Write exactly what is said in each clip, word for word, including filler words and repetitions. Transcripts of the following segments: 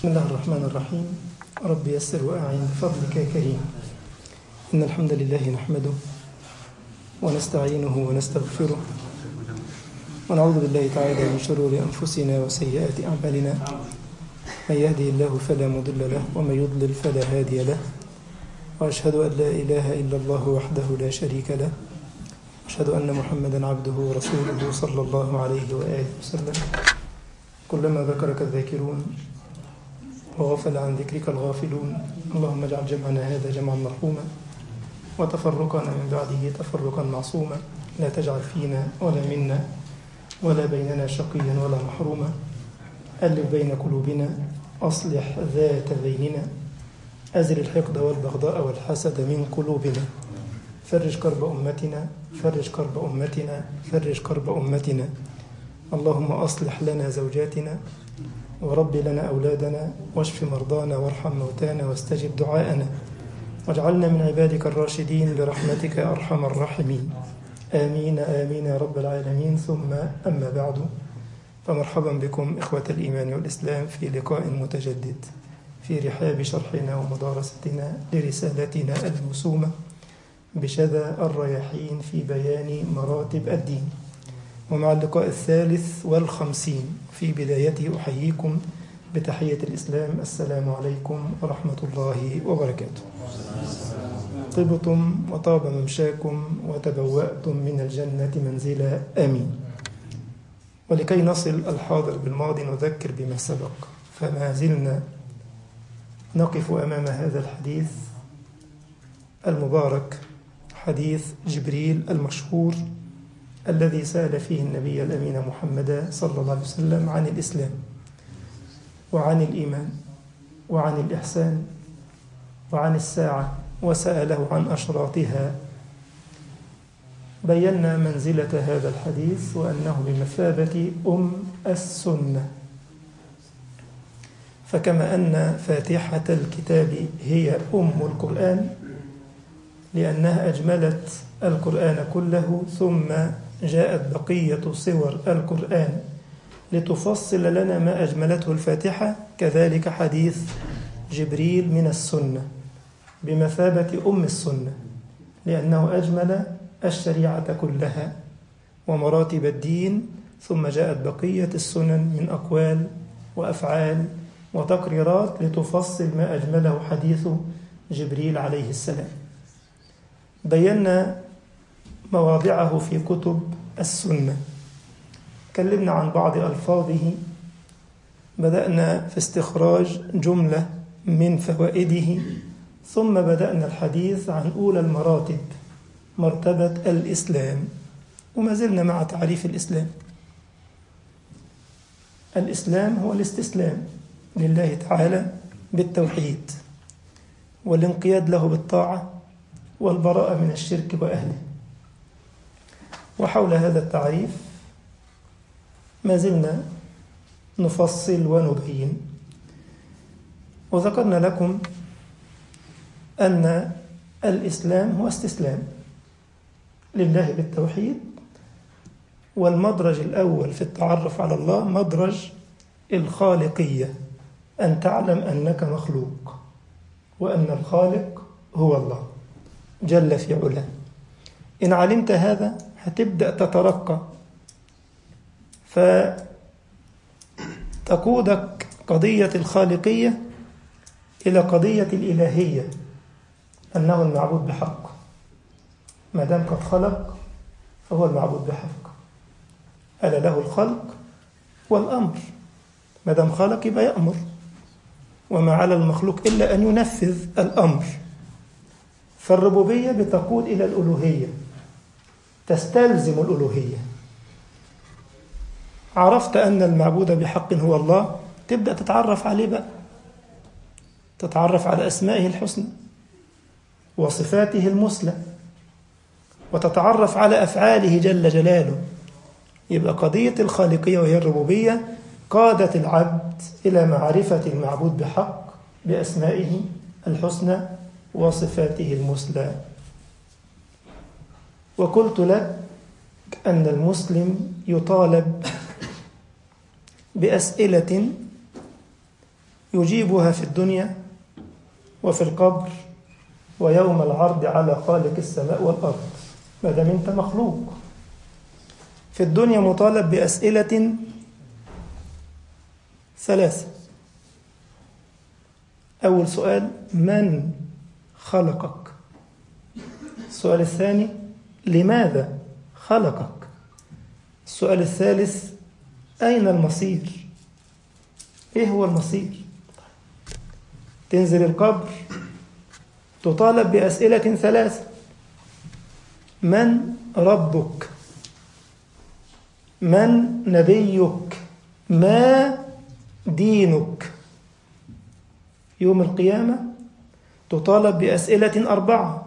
بسم الله الرحمن الرحيم. رب يسر وأعين بفضلك يا كريم. إن الحمد لله نحمده ونستعينه ونستغفره ونعوذ بالله تعالى من شرور أنفسنا وسيئات أعمالنا. من يهدي الله فلا مضل له ومن يضلل فلا هادي له، وأشهد أن لا إله إلا الله وحده لا شريك له، أشهد أن محمدا عبده ورسوله صلى الله عليه وآله وسلم. كلما ذكرك الذاكرون وغفل عن ذكرك الغافلون، اللهم اجعل جمعنا هذا جمعا مرحوما وتفرقنا من بعده تفرقا معصوما، لا تجعل فينا ولا منا ولا بيننا شقيا ولا محروما. ألف بين قلوبنا، أصلح ذات بيننا، أزل الحقد والبغضاء والحسد من قلوبنا، فرج كرب أمتنا فرج كرب أمتنا فرج كرب أمتنا. اللهم أصلح لنا زوجاتنا ورب لنا أولادنا واشف مرضانا وارحم موتانا واستجب دعاءنا، واجعلنا من عبادك الراشدين برحمتك يا أرحم الراحمين. آمين آمين يا رب العالمين. ثم أما بعد، فمرحبا بكم إخوة الإيمان والإسلام في لقاء متجدد في رحاب شرحنا ومدارستنا لرسالتنا الموسومة بشذا الرياحين في بيان مراتب الدين، ومع اللقاء الثالث والخمسين. في بدايته أحييكم بتحية الإسلام، السلام عليكم ورحمة الله وبركاته. طبتم وطاب ممشاكم وتبوأتم من الجنة منزلا، آمين. ولكي نصل الحاضر بالماضي نذكر بما سبق، فما زلنا نقف أمام هذا الحديث المبارك، حديث جبريل المشهور الذي سأل فيه النبي الأمين محمد صلى الله عليه وسلم عن الإسلام وعن الإيمان وعن الإحسان وعن الساعة، وسأله عن أشراطها. بينا منزلة هذا الحديث وأنه بمثابة أم السنة، فكما أن فاتحة الكتاب هي أم القرآن لأنها أجملت القرآن كله، ثم جاءت بقية صور القرآن لتفصل لنا ما أجملته الفاتحة، كذلك حديث جبريل من السنة بمثابة أم السنة لأنه أجمل الشريعة كلها ومراتب الدين، ثم جاءت بقية السنن من أقوال وأفعال وتقريرات لتفصل ما أجمله حديث جبريل عليه السلام. بينا مواضعه في كتب السنة، تكلمنا عن بعض ألفاظه، بدأنا في استخراج جملة من فوائده، ثم بدأنا الحديث عن أولى المراتب، مرتبة الإسلام، وما زلنا مع تعريف الإسلام. الإسلام هو الاستسلام لله تعالى بالتوحيد والانقياد له بالطاعة والبراءة من الشرك وأهله. وحول هذا التعريف ما زلنا نفصل ونبين، وذكرنا لكم أن الإسلام هو استسلام لله بالتوحيد، والمدرج الأول في التعرف على الله مدرج الخالقية، أن تعلم أنك مخلوق وأن الخالق هو الله جل في علاه. إن علمت هذا هتبدأ تترقى، فتقودك قضية الخالقية إلى قضية الإلهية، أنه المعبود بحق. ما دام قد خلق فهو المعبود بحق، ألا له الخلق والأمر. ما دام خلق يبقى يأمر، وما على المخلوق إلا أن ينفذ الأمر. فالربوبية بتقود إلى الألوهية، تستلزم الألوهية. عرفت أن المعبود بحق هو الله، تبدأ تتعرف عليه بقى، تتعرف على أسمائه الحسنى وصفاته المثلى، وتتعرف على أفعاله جل جلاله. يبقى قضية الخالقية وهي الربوبية قادت العبد إلى معرفة المعبود بحق بأسمائه الحسنى وصفاته المثلى. وقلت لك أن المسلم يطالب بأسئلة يجيبها في الدنيا وفي القبر ويوم العرض على خالق السماء والأرض. ما دام أنت مخلوق في الدنيا مطالب بأسئلة ثلاثة. أول سؤال: من خلقك؟ السؤال الثاني: لماذا خلقك؟ السؤال الثالث: أين المصير؟ إيه هو المصير؟ تنزل القبر تطالب بأسئلة ثلاثة: من ربك؟ من نبيك؟ ما دينك؟ يوم القيامة تطالب بأسئلة أربعة.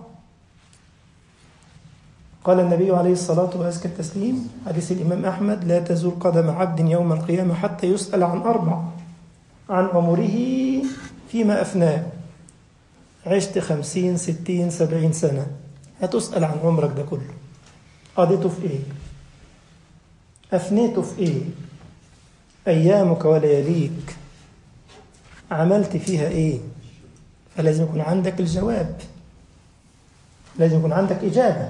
قال النبي عليه الصلاة وأزكى التسليم حديث الإمام أحمد: لا تزول قدم عبد يوم القيامة حتى يسأل عن أربع: عن عمره فيما أفناه، عشت خمسين ستين سبعين سنة، هتسأل عن عمرك ده كله، قضيته في إيه؟ أفنيته في إيه؟ أيامك ولياليك عملت فيها إيه؟ فلازم يكون عندك الجواب، لازم يكون عندك إجابة.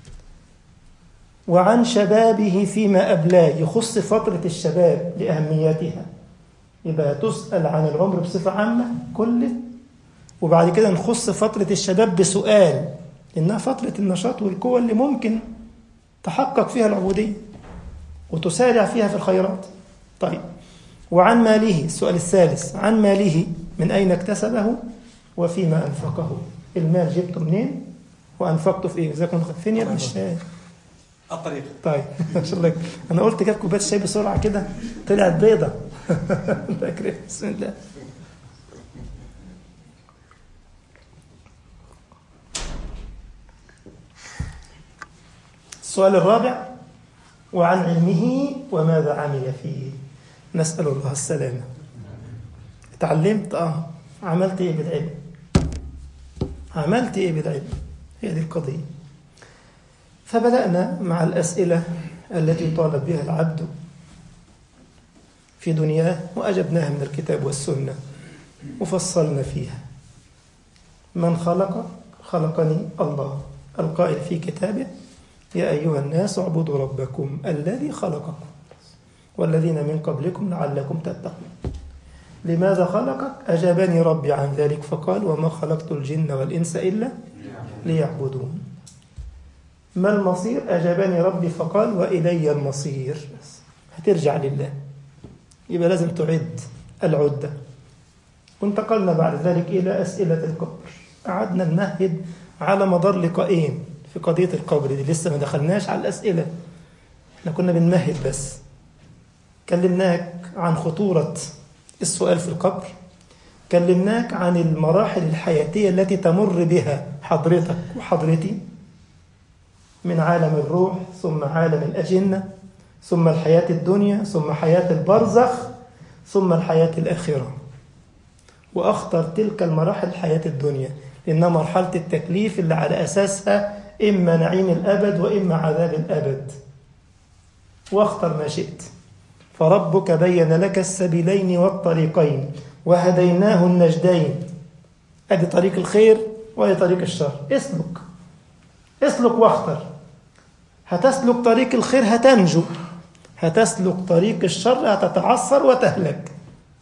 وعن شبابه فيما أبلاه، يخص فترة الشباب لأهميتها، يبقى تسأل عن العمر بصفة عامة كله، وبعد كده نخص فترة الشباب بسؤال، لأنها فترة النشاط والقوة اللي ممكن تحقق فيها العبودية وتسارع فيها في الخيرات. طيب، وعن ماله، السؤال الثالث: عن ماله، من أين اكتسبه وفيما أنفقه؟ المال جبته منين وأنفقته في إيه؟ جزاكم الله خير. فين يا ابن الشاي؟ الطريق. طيب ما شاء الله، أنا قلت كده كوباية شاي بسرعة كده طلعت بيضة. بسم الله. السؤال الرابع: وعن علمه وماذا عمل فيه؟ نسأل الله السلامة. اتعلمت؟ اه عملت ايه بالعلم؟ عملت ايه بالعلم؟ هي دي القضية. فبدأنا مع الأسئلة التي يطالب بها العبد في دنياه، وأجبناها من الكتاب والسنة وفصلنا فيها. من خلق؟ خلقني الله، القائل في كتابه: يا أيها الناس اعبدوا ربكم الذي خلقكم والذين من قبلكم لعلكم تتقون. لماذا خلقك؟ أجابني ربي عن ذلك فقال: وما خلقت الجن والإنس إلا ليعبدون. ما المصير؟ أجابني ربي فقال: وإلي المصير. هترجع لله، يبقى لازم تعد العدة. وانتقلنا بعد ذلك إلى أسئلة القبر. قعدنا نمهد على مدار لقاءين في قضية القبر دي، لسه ما دخلناش على الأسئلة، احنا كنا بنمهد بس. كلمناك عن خطورة السؤال في القبر، كلمناك عن المراحل الحياتية التي تمر بها حضرتك وحضرتي، من عالم الروح ثم عالم الأجنة ثم الحياة الدنيا ثم حياة البرزخ ثم الحياة الآخرة. وأخطر تلك المراحل الحياة الدنيا، لأنها مرحلة التكليف اللي على أساسها إما نعيم الأبد وإما عذاب الأبد. واختر ما شئت، فربك بين لك السبيلين والطريقين وهديناه النجدين. أدي طريق الخير وأدي طريق الشر، اسلك اسلك واختر. هتسلك طريق الخير هتنجو، هتسلك طريق الشر هتتعثر وتهلك.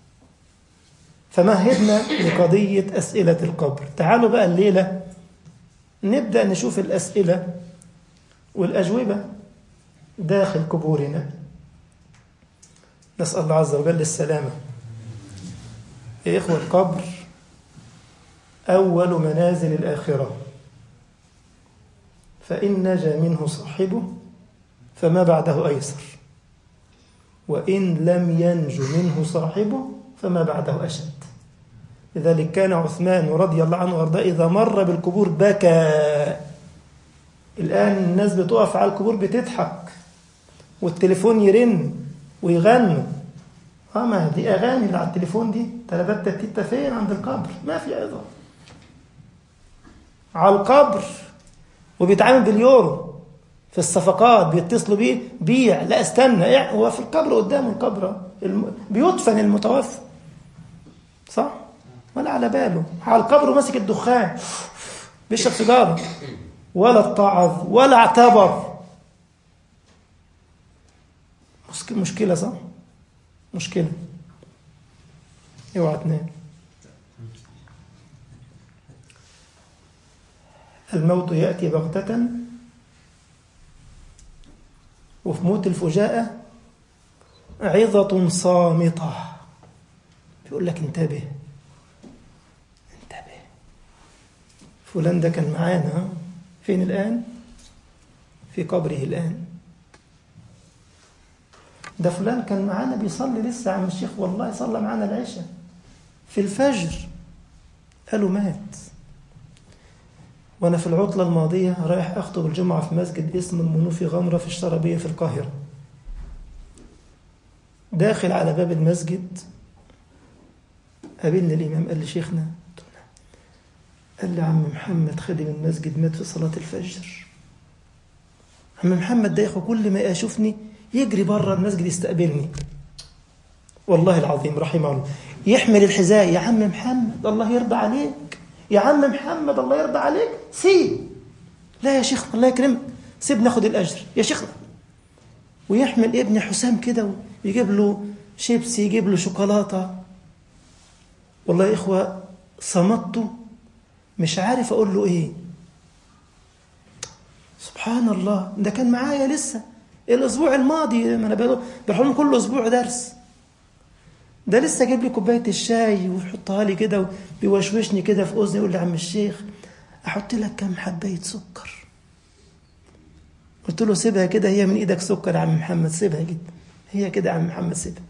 فمهدنا لقضية أسئلة القبر. تعالوا بقى الليلة نبدأ نشوف الأسئلة والأجوبة داخل قبورنا. نسأل الله عز وجل السلامة. يا إخوة، القبر أول منازل الآخرة، فإن نجا منه صاحبه فما بعده أيسر، وإن لم ينج منه صاحبه فما بعده أشد. لذلك كان عثمان رضي الله عنه وارضاه إذا مر بالقبور بكى. الآن الناس بتقف على القبور بتضحك والتليفون يرن ويغنوا. اه ما دي أغاني اللي على التليفون دي، تلبت تتيتا فين؟ عند القبر ما في عظة على القبر. وبيتعامل باليورو في الصفقات، بيتصلوا بيه بيع، لا استنى، هو في القبر قدامه القبر الم... بيدفن المتوفى. صح؟ ولا على باله، على القبر ماسك الدخان بيشرب سيجارة، ولا اتعظ ولا اعتبر. مشكلة صح؟ مشكلة. اوعى تنام. الموت يأتي بغتة، وفي موت الفجاءة عظة صامتة، بيقول لك انتبه انتبه. فلان ده كان معانا، فين الآن؟ في قبره الآن. ده فلان كان معانا بيصلي لسه عم الشيخ، والله صلى معانا العشاء في الفجر، قالوا مات. وأنا في العطلة الماضية رايح أخطب الجمعة في مسجد اسمه المنوفي غمرة في الشربية في القاهرة. داخل على باب المسجد قابلني الإمام، قال لي شيخنا، قال لي عم محمد خادم المسجد مات في صلاة الفجر. عم محمد ده ياخو كل ما يشوفني يجري بره المسجد يستقبلني، والله العظيم رحمه الله، يحمل الحذاء، يا عم محمد الله يرضى عليك، يا عم محمد الله يرضى عليك، سيب. لا يا شيخ الله يكرمك، سيب ناخد الأجر يا شيخنا. ويحمل ابن حسام كده ويجيب له شيبسي، يجيب له شوكولاتة. والله يا إخوة صمته، مش عارف أقول له إيه. سبحان الله، ده كان معايا لسه الأسبوع الماضي، ما أنا بروح لهم كل أسبوع درس. ده لسه جايب لي كوباية الشاي ويحطها لي كده وبيوشوشني كده في أذني، يقول لي عم الشيخ أحط لك كم حباية سكر. قلت له سيبها كده، هي من إيدك سكر يا عم محمد، سيبها كده، هي كده يا عم محمد سيبها.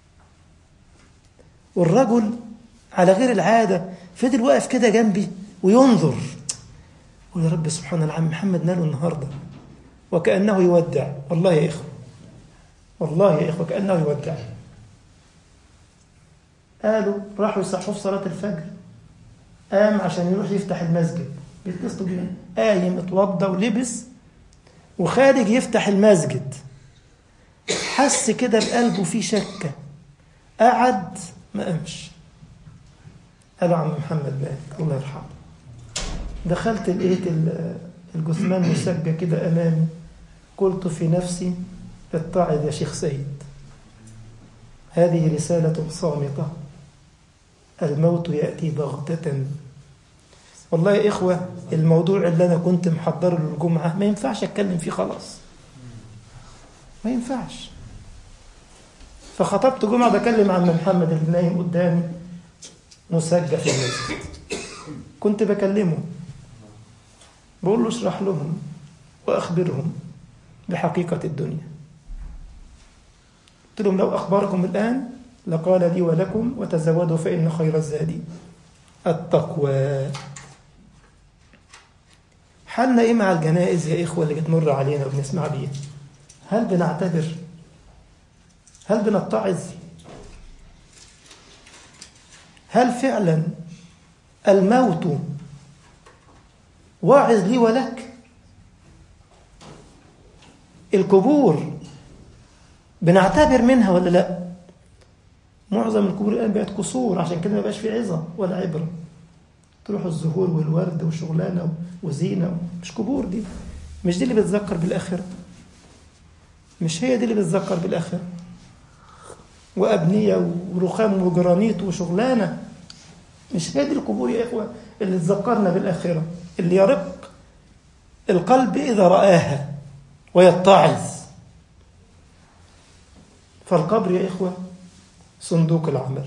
والرجل على غير العادة فضل واقف كده جنبي وينظر، يقول يا رب سبحان الله، عم محمد ناله النهارده وكأنه يودع. والله يا إخوة، والله يا إخوة كأنه يودع. قالوا راحوا يصحوا في صلاة الفجر، قام عشان يروح يفتح المسجد، بيتصلوا بيه، قايم اتوضى ولبس وخارج يفتح المسجد، حس كده بقلبه فيه شكة، قعد ما قامش. قالوا عم محمد مات الله يرحمه. دخلت لقيت الجثمان مسجى كده أمامي، قلت في نفسي اتعظ يا شيخ سيد، هذه رسالة صامتة، الموت يأتي بغتة. والله يا إخوة الموضوع اللي أنا كنت محضره للجمعة ما ينفعش أتكلم فيه خلاص، ما ينفعش. فخطبت جمعة بكلم عم محمد اللي نايم قدامي مسجى في المسجد، كنت بكلمه بقول له اشرح لهم وأخبرهم بحقيقة الدنيا. قلت لهم لو أخبركم الآن لقال لي ولكم وتزودوا فإن خير الزاد التقوى. حالنا إيه مع الجنائز يا إخوة اللي بتمر علينا وبنسمع بيها؟ هل بنعتبر؟ هل بنتعظ؟ هل فعلا الموت واعظ لي ولك؟ القبور بنعتبر منها ولا لا؟ معظم القبور الآن بقت قصور، عشان كده ما بقاش في عظة ولا عبرة. تروحوا الزهور والورد وشغلانة وزينة، مش قبور دي، مش دي اللي بتذكر بالآخرة، مش هي دي اللي بتذكر بالآخرة. وأبنية ورخام وجرانيت وشغلانة، مش هي دي القبور يا إخوة اللي تذكرنا بالآخرة، اللي يرق القلب إذا رآها ويتعظ. فالقبر يا إخوة صندوق العمل.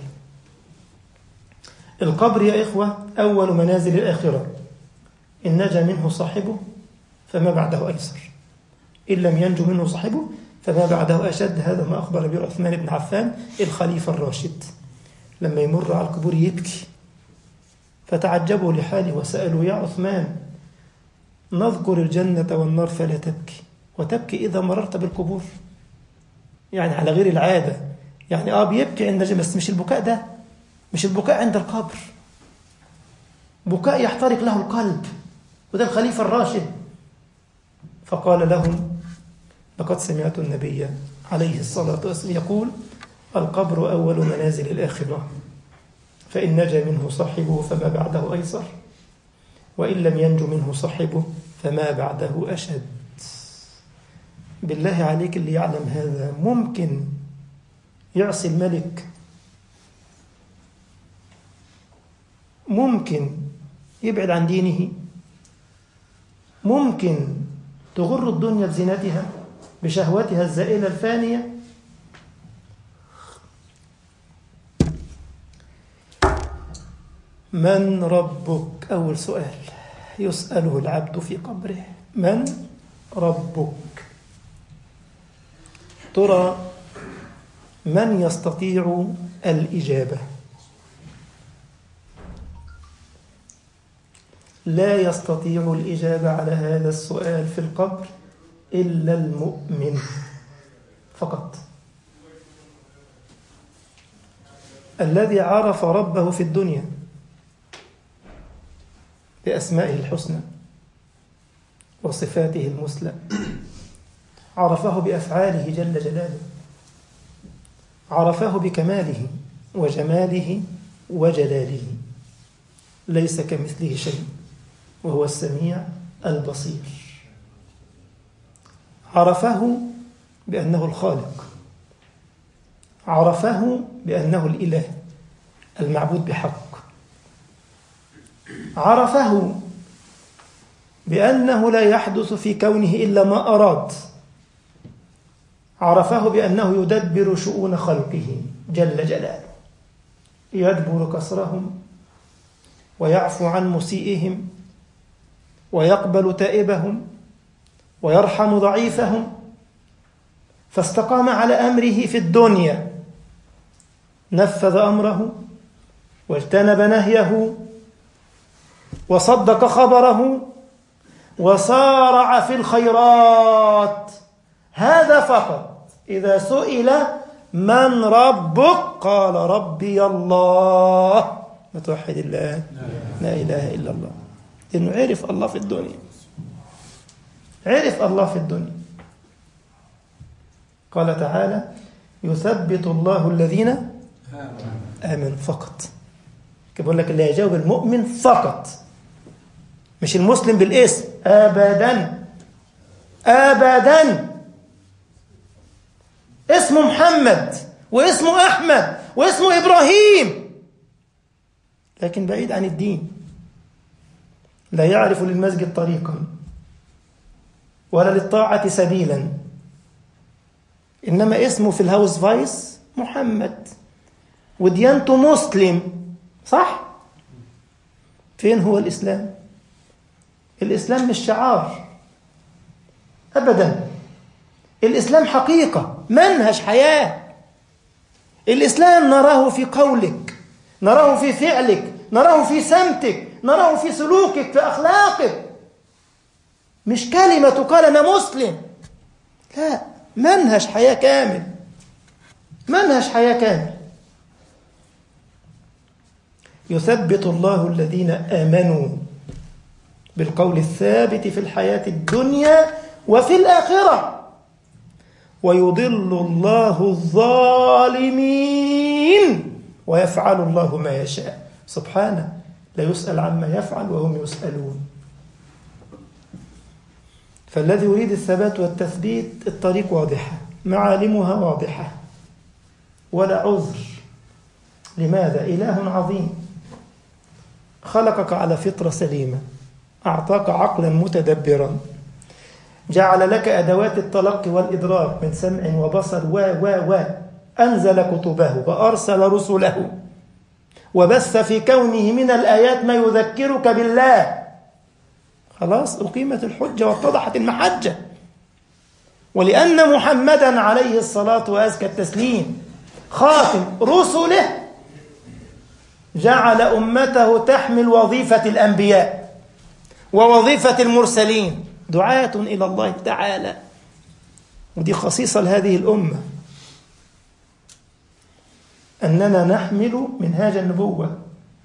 القبر يا إخوة أول منازل الآخرة، إن نجا منه صاحبه فما بعده أيسر، إن لم ينجو منه صاحبه فما بعده أشد. هذا ما أخبر به عثمان بن عفان الخليفة الراشد، لما يمر على القبور يبكي، فتعجبوا لحاله وسألوا يا عثمان نذكر الجنة والنار فلا تبكي، وتبكي إذا مررت بالقبور؟ يعني على غير العادة، يعني آه بيبكي عند الجنة، بس مش البكاء ده، مش البكاء عند القبر، بكاء يحترق له القلب، وده الخليفة الراشد. فقال لهم لقد سمعت النبي عليه الصلاة والسلام يقول القبر أول منازل الآخرة، فإن نجا منه صاحبه فما بعده أيسر، وإن لم ينج منه صاحبه فما بعده أشد. بالله عليك اللي يعلم هذا ممكن يعصي الملك، ممكن يبعد عن دينه، ممكن تغر الدنيا بزينتها بشهوتها الزائلة الفانية. من ربك؟ أول سؤال يسأله العبد في قبره، من ربك؟ ترى من يستطيع الإجابة؟ لا يستطيع الإجابة على هذا السؤال في القبر إلا المؤمن فقط، الذي عرف ربه في الدنيا بأسمائه الحسنى وصفاته المثلى، عرفه بأفعاله جل جلاله، عرفه بكماله وجماله وجلاله، ليس كمثله شيء وهو السميع البصير. عرفه بأنه الخالق، عرفه بأنه الإله المعبود بحق، عرفه بأنه لا يحدث في كونه إلا ما أراد، عرفه بأنه يدبر شؤون خلقه جل جلاله، يدبر كسرهم ويعفو عن مسيئهم ويقبل تائبهم ويرحم ضعيفهم. فاستقام على أمره في الدنيا، نفذ أمره واجتنب نهيه وصدق خبره وسارع في الخيرات. هذا فقط. إذا سئل من ربك قال ربي الله. متوحد الله، لا إله إلا الله، لأنه عرف الله في الدنيا، عرف الله في الدنيا. قال تعالى يثبت الله الذين آمنوا فقط. بقول لك اللي يجاوب المؤمن فقط، مش المسلم بالاسم، أبدا أبدا. اسمه محمد واسمه أحمد واسمه إبراهيم، لكن بعيد عن الدين، لا يعرف للمسجد طريقا ولا للطاعة سبيلا، إنما اسمه في الهاوس فايس محمد وديانته مسلم، صح؟ فين هو الإسلام؟ الإسلام مش شعار أبدا، الإسلام حقيقة، منهج حياة. الإسلام نراه في قولك، نراه في فعلك، نراه في سمتك، نراه في سلوكك، في أخلاقك. مش كلمة تقال أنا مسلم، لا، منهج حياة كامل، منهج حياة كامل. يثبت الله الذين آمنوا بالقول الثابت في الحياة الدنيا وفي الآخرة، ويضل الله الظالمين ويفعل الله ما يشاء. سبحانه، لا يسأل عما يفعل وهم يسألون. فالذي يريد الثبات والتثبيت الطريق واضحة، معالمها واضحة، ولا عذر. لماذا؟ إله عظيم خلقك على فطرة سليمة، أعطاك عقلا متدبرا، جعل لك أدوات التلقي والإدراك من سمع وبصر و و و أنزل كتبه وأرسل رسله وبث في كونه من الآيات ما يذكرك بالله. خلاص أقيمت الحجة واتضحت المحجة. ولأن محمدا عليه الصلاة وأزكى التسليم خاتم رسله، جعل أمته تحمل وظيفة الأنبياء ووظيفة المرسلين، دعاة إلى الله تعالى. ودي خصيصة لهذه الأمة، أننا نحمل منهاج النبوة،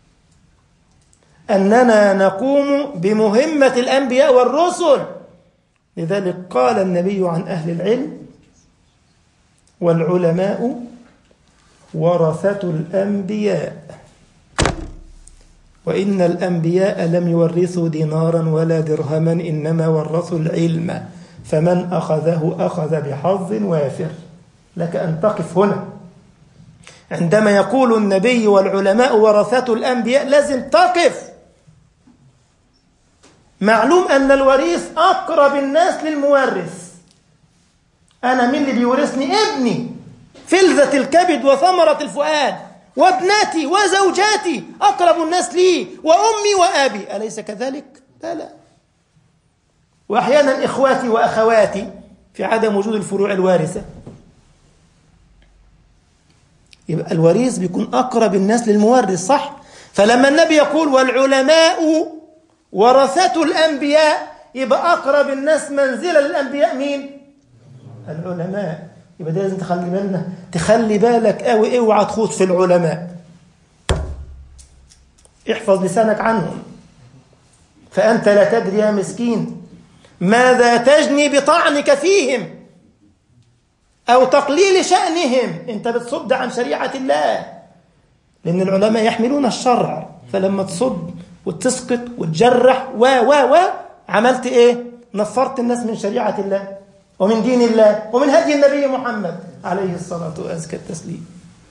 أننا نقوم بمهمة الأنبياء والرسل. لذلك قال النبي عن أهل العلم: والعلماء ورثة الأنبياء. وإن الأنبياء لم يورثوا دينارا ولا درهما إنما ورثوا العلم فمن أخذه أخذ بحظ وافر. لك أن تقف هنا عندما يقول النبي والعلماء ورثة الأنبياء، لازم تقف. معلوم أن الوريث أقرب الناس للمورث. أنا مين اللي بيورثني؟ ابني، فلذة الكبد وثمرة الفؤاد، وابنتي وزوجاتي أقرب الناس لي، وأمي وأبي، أليس كذلك؟ لا لا. وأحيانا إخواتي وأخواتي في عدم وجود الفروع الوارثة. يبقى الوريث بيكون أقرب الناس للمورث، صح؟ فلما النبي يقول والعلماء ورثة الأنبياء، يبقى أقرب الناس منزلة للأنبياء مين؟ العلماء. يبقى ده لازم تخلي بالنا، تخلي بالك قوي، اوعى تخوض في العلماء. احفظ لسانك عنهم، فأنت لا تدري يا مسكين ماذا تجني بطعنك فيهم أو تقليل شأنهم. أنت بتصد عن شريعة الله، لأن العلماء يحملون الشرع. فلما تصد وتسقط وتجرح و و و عملت إيه؟ نفرت الناس من شريعة الله ومن دين الله ومن هدي النبي محمد عليه الصلاة وأزكى التسليم.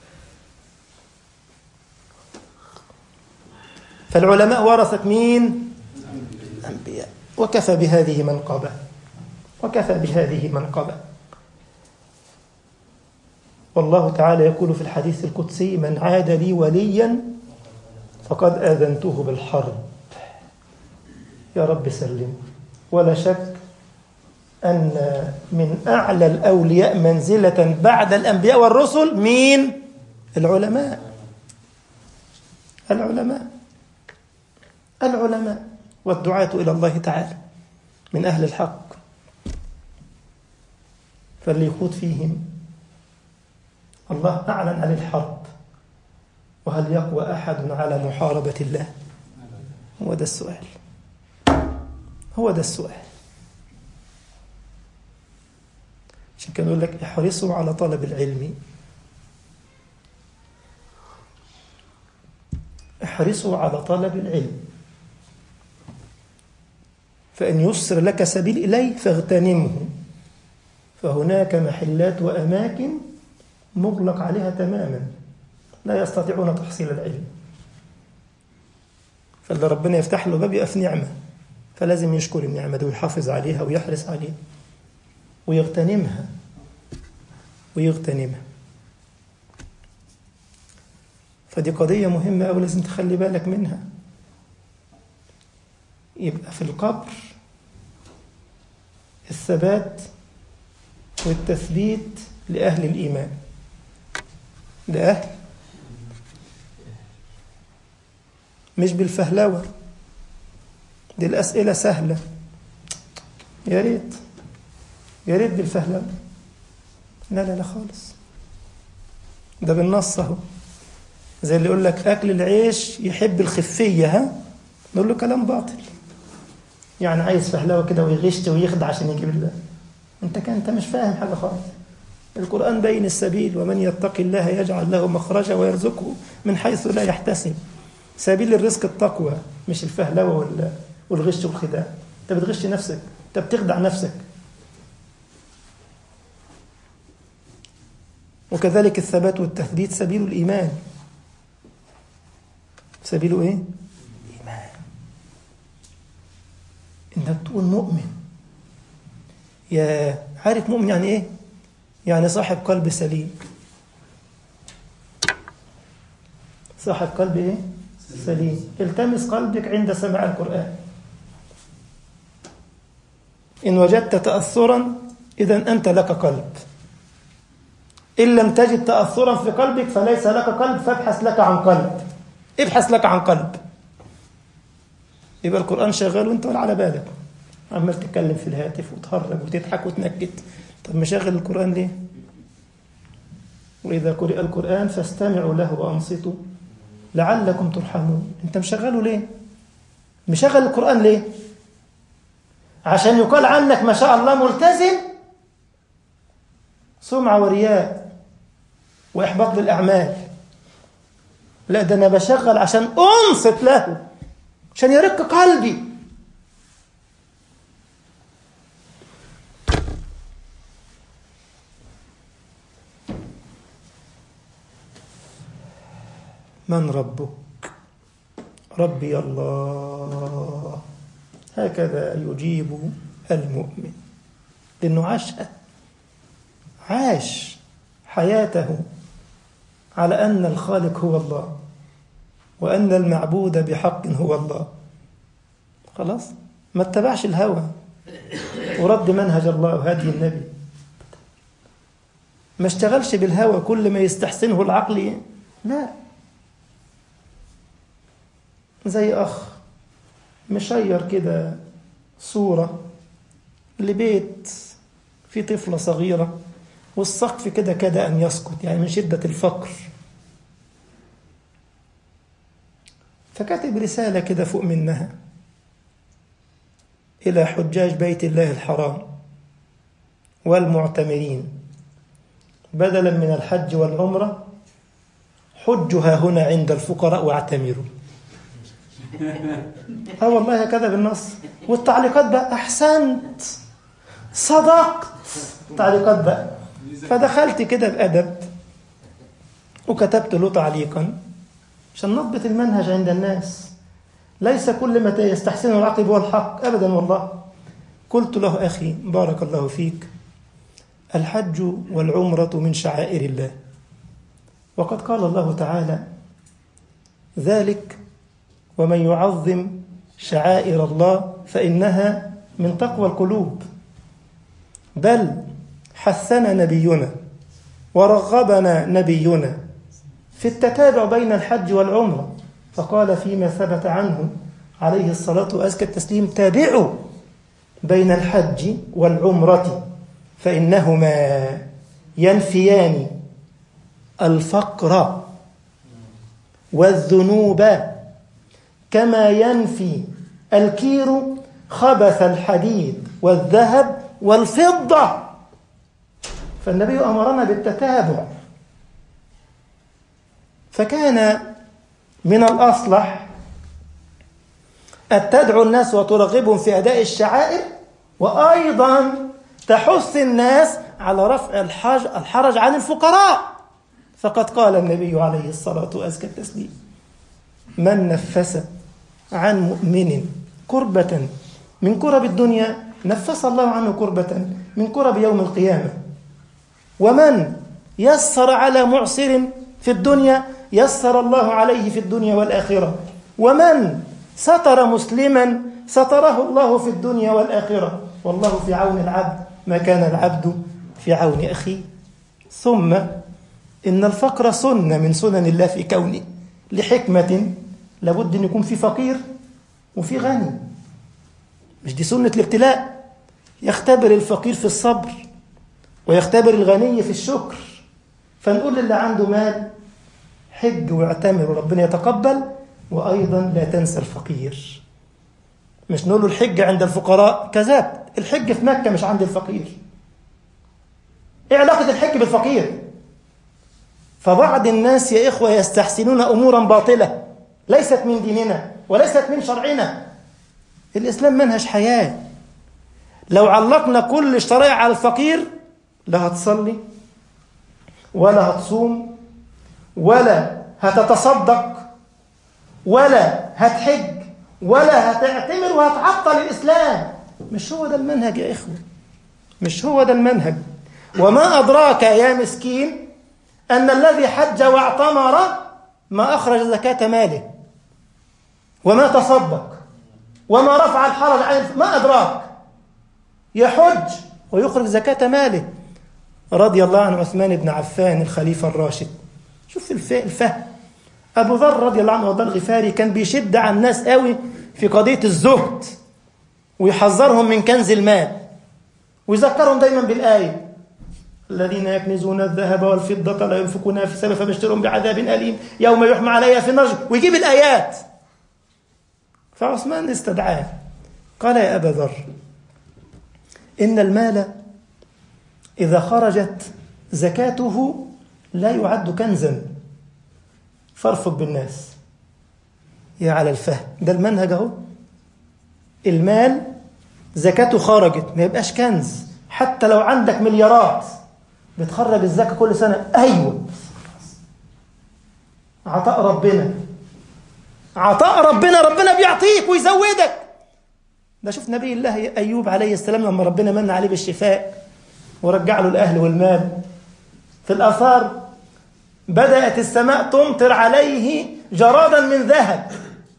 فالعلماء ورثت مين؟ الأنبياء. وكفى بهذه منقبة، وكفى بهذه منقبة. والله تعالى يقول في الحديث القدسي: من عاد لي وليا فقد آذنته بالحرب. يا رب سلم. ولا شك أن من أعلى الأولياء منزلة بعد الأنبياء والرسل مين؟ العلماء. العلماء العلماء والدعاة إلى الله تعالى من أهل الحق، فاللي يخوض فيهم الله أعلن عن الحرب. وهل يقوى أحد على محاربة الله؟ هو ده السؤال، هو ده السؤال. عشان كان يقول لك احرصوا على طلب العلم، احرصوا على طلب العلم، فإن يسر لك سبيل إليه فاغتنمه، فهناك محلات وأماكن مغلق عليها تماما لا يستطيعون تحصيل العلم. فاللي ربنا يفتح له باب يبقى في نعمة، فلازم يشكر النعمة دي ويحافظ عليها ويحرص عليها ويغتنمها ويغتنمها. فدي قضية مهمة أوي لازم تخلي بالك منها. يبقى في القبر الثبات والتثبيت لأهل الإيمان، لأهل، مش بالفهلوة. دي الأسئلة سهلة، يا ريت يا ريت بالفهلوة. لا لا لا خالص، ده بالنص اهو. زي اللي يقول لك أكل العيش يحب الخفية، ها نقول له كلام باطل، يعني عايز فهلوة كده ويغش ويخدع عشان يجيب الله. انت كان انت مش فاهم حاجة خالص. القرآن بين السبيل: ومن يتق الله يجعل له مخرجا ويرزقه من حيث لا يحتسب. سبيل الرزق التقوى، مش الفهلوة والغش والخداع. انت بتغش نفسك، انت بتخدع نفسك. وكذلك الثبات والتثبيت سبيل الإيمان. سبيله ايه؟ إيمان. انك تكون مؤمن. يا عارف مؤمن يعني ايه؟ يعني صاحب قلب سليم. صاحب قلب ايه؟ سليم. التمس قلبك عند سماع القرآن. إن وجدت تأثرا إذن أنت لك قلب. إن لم تجد تأثرا في قلبك فليس لك قلب، فابحث لك عن قلب. ابحث لك عن قلب. يبقى القرآن شغال وانت ولا على بالك، عمال تتكلم في الهاتف وتهرج وتضحك وتنكت. طب مشغل القرآن ليه؟ وإذا قرئ القرآن فاستمعوا له وأنصتوا لعلكم ترحمون. انت مشغله ليه؟ مشغل القرآن ليه؟ عشان يقال عنك ما شاء الله ملتزم؟ سمعة ورياء وإحباط للأعمال. لا، ده أنا بشغل عشان أنصت له، عشان يرق قلبي. من ربك؟ ربي الله. هكذا يجيب المؤمن، لأنه عاشها، عاش حياته على أن الخالق هو الله، وأن المعبود بحق هو الله. خلاص، ما اتبعش الهوى ورد منهج الله وهدي النبي، ما اشتغلش بالهوى كل ما يستحسنه العقل، لا. زي أخ مشير كده صورة لبيت في طفلة صغيرة، والسقف كده كاد أن يسقط، يعني من شدة الفقر، فكاتب رسالة كده فوق منها: إلى حجاج بيت الله الحرام والمعتمرين، بدلا من الحج والعمرة حجها هنا عند الفقراء واعتمروا. اه والله هكذا بالنص. والتعليقات بقى: أحسنت، صدقت، تعليقات بقى. فدخلت كده بأدب وكتبت له تعليقا عشان نضبط المنهج عند الناس. ليس كل ما يستحسنه العقل هو الحق أبدا والله. قلت له: أخي بارك الله فيك، الحج والعمرة من شعائر الله، وقد قال الله تعالى: ذلك ومن يعظم شعائر الله فإنها من تقوى القلوب. بل حثنا نبينا ورغبنا نبينا في التتابع بين الحج والعمرة، فقال فيما ثبت عنه عليه الصلاة وأزكى التسليم: تابعوا بين الحج والعمرة فإنهما ينفيان الفقر والذنوب كما ينفي الكير خبث الحديد والذهب والفضة. فالنبي أمرنا بالتتابع، فكان من الأصلح أن تدعو الناس وترغبهم في أداء الشعائر، وأيضا تحث الناس على رفع الحرج, الحرج عن الفقراء. فقد قال النبي عليه الصلاة وأزكى التسليم: من نفس عن مؤمن كربة من كرب الدنيا نفس الله عنه كربة من كرب يوم القيامة، ومن يسر على معسر في الدنيا يسر الله عليه في الدنيا والآخرة، ومن ستر مسلما ستره الله في الدنيا والآخرة، والله في عون العبد ما كان العبد في عون أخيه. ثم إن الفقر سنة من سنن الله في كونه، لحكمة لابد أن يكون في فقير وفي غني. مش دي سنة الابتلاء؟ يختبر الفقير في الصبر ويختبر الغني في الشكر. فنقول للي عنده مال: حج واعتمر وربنا يتقبل، وأيضا لا تنسى الفقير. مش نقول له الحج عند الفقراء، كذبت، الحج في مكة مش عند الفقير. إيه علاقة الحج بالفقير؟ فبعض الناس يا إخوة يستحسنون أمورا باطلة ليست من ديننا وليست من شرعنا. الإسلام منهج حياة. لو علقنا كل الشرائع على الفقير لا هتصلي ولا هتصوم ولا هتتصدق ولا هتحج ولا هتعتمر، وهتعطل الإسلام. مش هو ده المنهج يا إخوة، مش هو ده المنهج. وما أدراك يا مسكين أن الذي حج واعتمر ما أخرج زكاة ماله وما تصدق وما رفع الحرج عن، ما أدراك. يحج ويخرج زكاة ماله. رضي الله عن عثمان بن عفان الخليفة الراشد. شوف الفهم. أبو ذر رضي الله عنه وارضاه الغفاري كان بيشد على الناس قوي في قضية الزهد، ويحذرهم من كنز المال، ويذكرهم دايما بالآية: الذين يكنزون الذهب والفضة لا ينفقونها في سبيل فبشرهم بعذاب أليم يوم يحمى عليها في النار، ويجيب الآيات. فعثمان استدعاه قال: يا أبا ذر، إن المال إذا خرجت زكاته لا يعد كنزا، فارفق بالناس. يا على الفهم، ده المنهج اهو. المال زكاته خرجت ما يبقاش كنز، حتى لو عندك مليارات بتخرج الزكاة كل سنة. أيوة، عطاء ربنا، عطاء ربنا، ربنا بيعطيك ويزودك. ده شوف نبي الله أيوب عليه السلام لما ربنا من عليه بالشفاء ورجع له الأهل والمال، في الآثار بدأت السماء تمطر عليه جرادا من ذهب.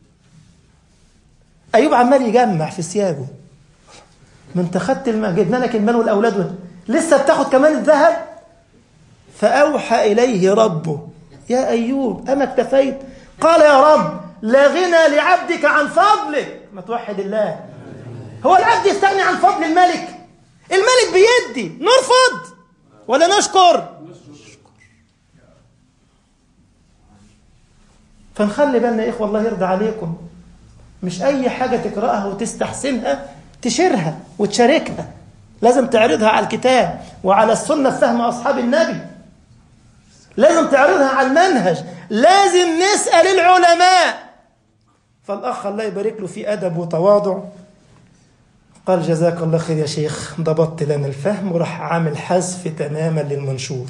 أيوب عمال يجمع في ثيابه، ما انت خدت المال، جبنا لك المال والأولاد لسه بتاخد كمان الذهب. فأوحى إليه ربه: يا أيوب أما اكتفيت؟ قال: يا رب لا غنى لعبدك عن فضلك. ما توحد الله، هو العبد يستغني عن فضل الملك؟ الملك بيدي، نرفض ولا نشكر؟ فنخلي بالنا يا إخوة، الله يرضى عليكم، مش أي حاجة تقرأها وتستحسنها تشيرها وتشاركها، لازم تعرضها على الكتاب وعلى السنة فهم أصحاب النبي، لازم تعرضها على المنهج، لازم نسأل العلماء. فالأخ الله يبارك له في أدب وتواضع قال: جزاك الله خير يا شيخ، ضبطت لنا الفهم، وراح عامل حذف تماما للمنشور.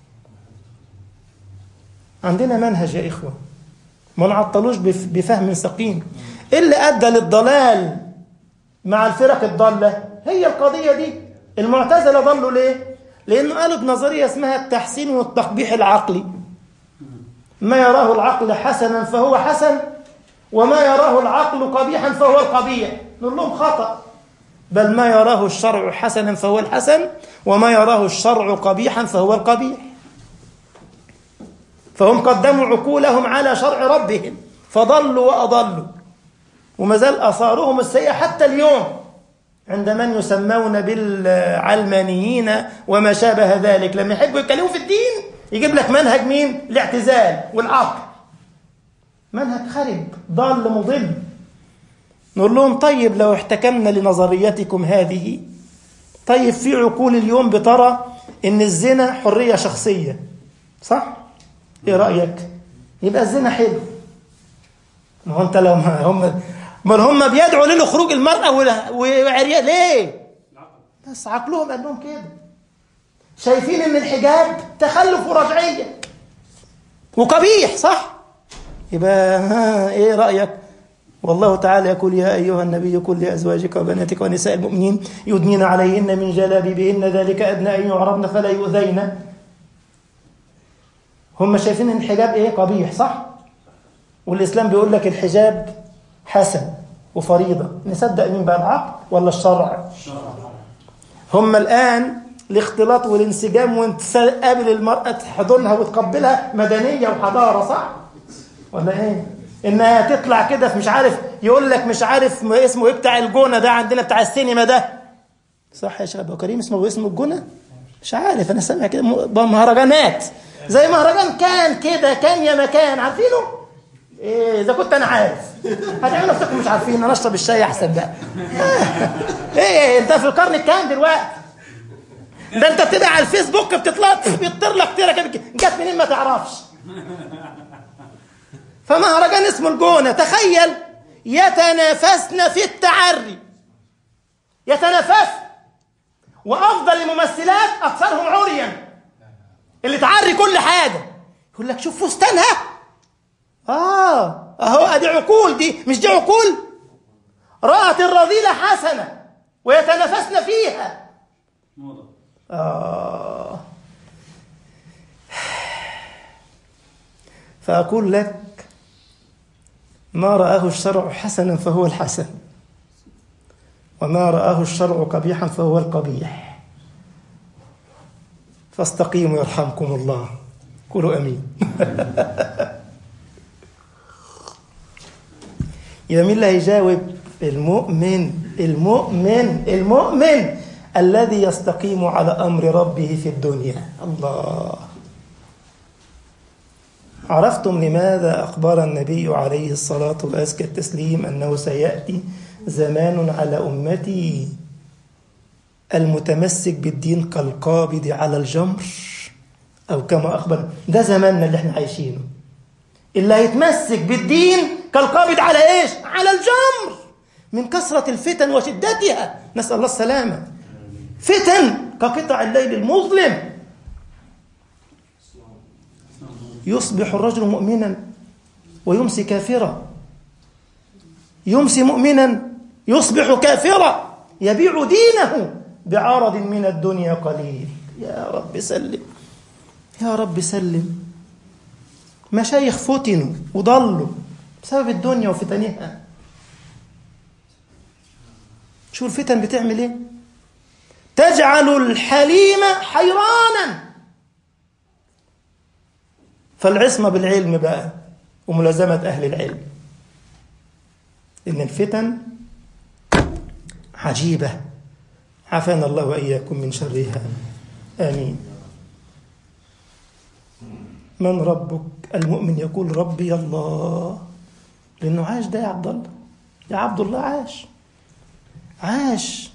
عندنا منهج يا إخوة، ما نعطلوش بفهم سقيم. اللي أدى للضلال مع الفرق الضالة هي القضية دي. المعتزلة ضلوا ليه؟ لأنه قالوا بنظرية اسمها التحسين والتقبيح العقلي. ما يراه العقل حسنا فهو حسن، وما يراه العقل قبيحا فهو القبيح. نقول لهم خطأ، بل ما يراه الشرع حسنا فهو الحسن، وما يراه الشرع قبيحا فهو القبيح. فهم قدموا عقولهم على شرع ربهم فضلوا وأضلوا، وما زال آثارهم السيئة حتى اليوم عند من يسمون بالعلمانيين وما شابه ذلك. لما يحبوا يتكلموا في الدين يجيب لك منهج مين؟ الاعتزال والعقل، منهج خرب ضال مضل. نقول لهم: طيب لو احتكمنا لنظريتكم هذه، طيب في عقول اليوم بترى ان الزنا حرية شخصية، صح؟ ايه رأيك؟ يبقى الزنا حلو. ما هو انت لو ما هم ما هم بيدعوا لخروج المرأة وعريان ليه؟ بس عقلهم قال لهم كده، شايفين ان الحجاب تخلف ورجعية وقبيح، صح؟ يبقى ها ايه رأيك؟ والله تعالى يقول: يا أيها النبي قل لأزواجك وبناتك ونساء المؤمنين يدنين عليهن من جلابيبهن ذلك أدنى أن يعرفن فلا يؤذين. هم شايفين ان الحجاب ايه؟ قبيح، صح؟ والإسلام بيقول لك الحجاب حسن وفريضة. نصدق مين بقى، العقل ولا الشرع؟ هم الآن الاختلاط والانسجام وتقابل المرأة تحضنها وتقبلها مدنية وحضارة، صح؟ ولا ايه؟ انها تطلع كده في مش عارف، يقول لك مش عارف اسمه ايه بتاع الجونة ده عندنا بتاع السينما ده، صح يا شباب كريم؟ اسمه اسمه الجونة؟ مش عارف، انا سامع كده مهرجانات زي مهرجان كان كده، كان يا مكان، عارفينه؟ إيه إذا كنت أنا عارف هتعملوا نفسكم مش عارفين، أنا أشرب الشاي أحسن بقى. إيه أنت في القرن الكام دلوقتي؟ ده أنت بتبقى على الفيسبوك بتطلع بيطير لك طيرة كده، جت منين ما تعرفش. فمهرجان اسمه الجونة، تخيل يتنافسن في التعري، يتنافس، وأفضل الممثلات أكثرهم عريا، اللي تعري كل حاجة. يقول لك شوف فستانها، آه أهو أدي عقول، دي مش دي عقول؟ رأت الرذيلة حسنة ويتنافسن فيها. آه فأقول لك: ما رآه الشرع حسنا فهو الحسن، وما رآه الشرع قبيحا فهو القبيح. فاستقيموا يرحمكم الله. قولوا أمين. يبقى مين اللي هيجاوب؟ المؤمن. المؤمن المؤمن الذي يستقيم على أمر ربه في الدنيا. الله. عرفتم لماذا أخبر النبي عليه الصلاة وأزكى التسليم أنه سيأتي زمان على أمتي المتمسك بالدين كالقابض على الجمر، أو كما أخبر؟ ده زماننا اللي احنا عايشينه. اللي هيتمسك بالدين كالقابض على إيش؟ على الجمر من كثرة الفتن وشدتها، نسأل الله السلامة. فتن كقطع الليل المظلم، يصبح الرجل مؤمنا ويمسي كافرا، يمسي مؤمنا يصبح كافرا، يبيع دينه بعرض من الدنيا قليل. يا رب سلم، يا رب سلم. مشايخ فتنوا وضلوا بسبب الدنيا وفتنها. شو الفتن بتعمل ايه؟ تجعل الحليم حيرانا. فالعصمة بالعلم بقى وملازمة أهل العلم، إن الفتن عجيبة، عافانا الله وإياكم من شرها، آمين. من ربك؟ المؤمن يقول ربي الله، لأنه عاش ده يا عبد الله، يا عبد الله عاش عاش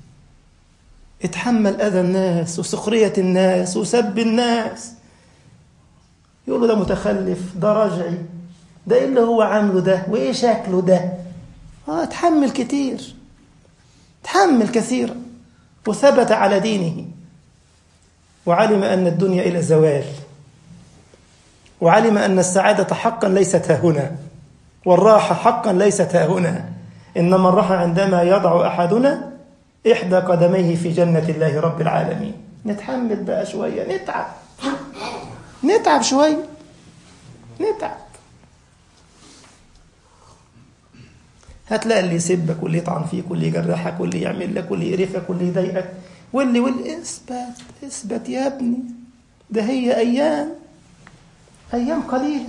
اتحمل أذى الناس وسخرية الناس وسب الناس. يقولوا ده متخلف، ده رجعي، ده إيه اللي هو عامله ده، وإيه شكله ده. آه اتحمل كتير، اتحمل كثيرا، وثبت على دينه، وعلم أن الدنيا إلى زوال، وعلم أن السعادة حقا ليست هنا، والراحة حقا ليست هنا، إنما الراحة عندما يضع أحدنا إحدى قدميه في جنة الله رب العالمين. نتحمل بقى شوية، نتعب نتعب شوية، نتعب. هتلاقي اللي يسبك واللي يطعن فيك واللي يجرحك واللي يعمل لك واللي يقرفك واللي يضايقك واللي واللي اثبت اثبت يا ابني، ده هي أيام أيام قليلة.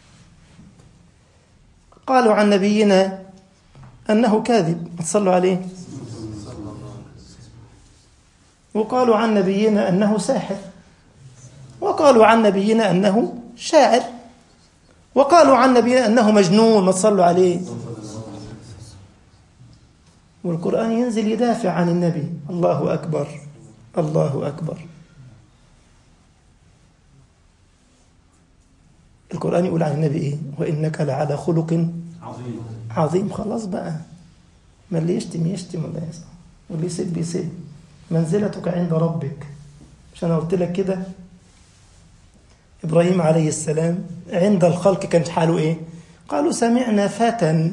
قالوا عن نبينا أنه كاذب، صلوا عليه. وقالوا عن نبينا أنه ساحر، وقالوا عن نبينا أنه شاعر، وقالوا عن نبينا أنه مجنون، ما تصلوا عليه. والقرآن ينزل يدافع عن النبي. الله أكبر، الله أكبر. القرآن يقول عن النبي إيه؟ وإنك لعلى خلق عظيم. عظيم. خلاص بقى، ما اللي يشتم يشتم ولا يسمع، واللي يسب يسب. منزلتك عند ربك. مش أنا قلت لك كده؟ إبراهيم عليه السلام عند الخلق كان حاله إيه؟ قالوا سمعنا فتى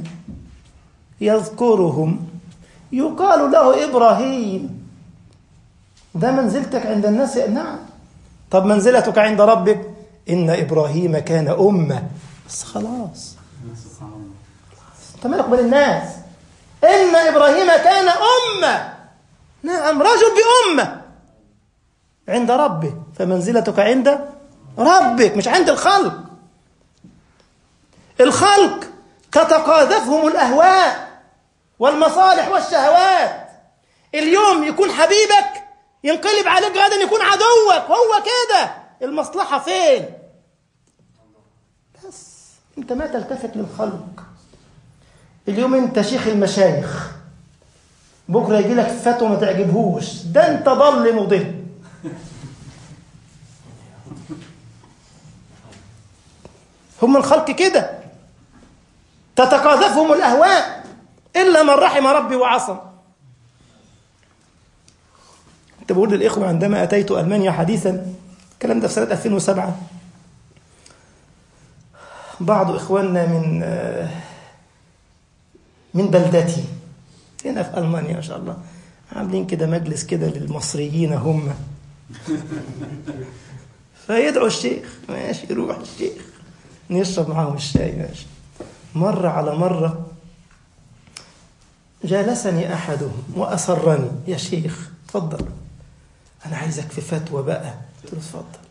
يذكرهم يقال له إبراهيم. ده منزلتك عند الناس؟ نعم. طب منزلتك عند ربك؟ إن إبراهيم كان أمة. بس خلاص، انت مالك بين الناس؟ إن إبراهيم كان أمة. نعم، رجل بأمة عند ربه. فمنزلتك عند ربك مش عند الخلق. الخلق تتقاذفهم الأهواء والمصالح والشهوات. اليوم يكون حبيبك ينقلب عليك غدا يكون عدوك. هو كده، المصلحة فين؟ بس انت ما تلتفت للخلق. اليوم انت شيخ المشايخ، بكرة يجي لك فتوى ما تعجبهوش، ده انت ضل مضل. هم الخلق كده، تتقاذفهم الأهواء إلا من رحم ربي وعصم. كنت بقول للإخوة عندما أتيت ألمانيا حديثا، الكلام ده في سنة ألفين وسبعة، بعض إخواننا من من بلدتي هنا في ألمانيا ما شاء الله عاملين كده مجلس كده للمصريين هم، فيدعوا الشيخ، ماشي يروح الشيخ نشرب معاهم الشاي، ماشي. مرة على مرة جالسني أحدهم وأسرني، يا شيخ تفضل أنا عايزك في فتوى بقى. قلت له تفضل.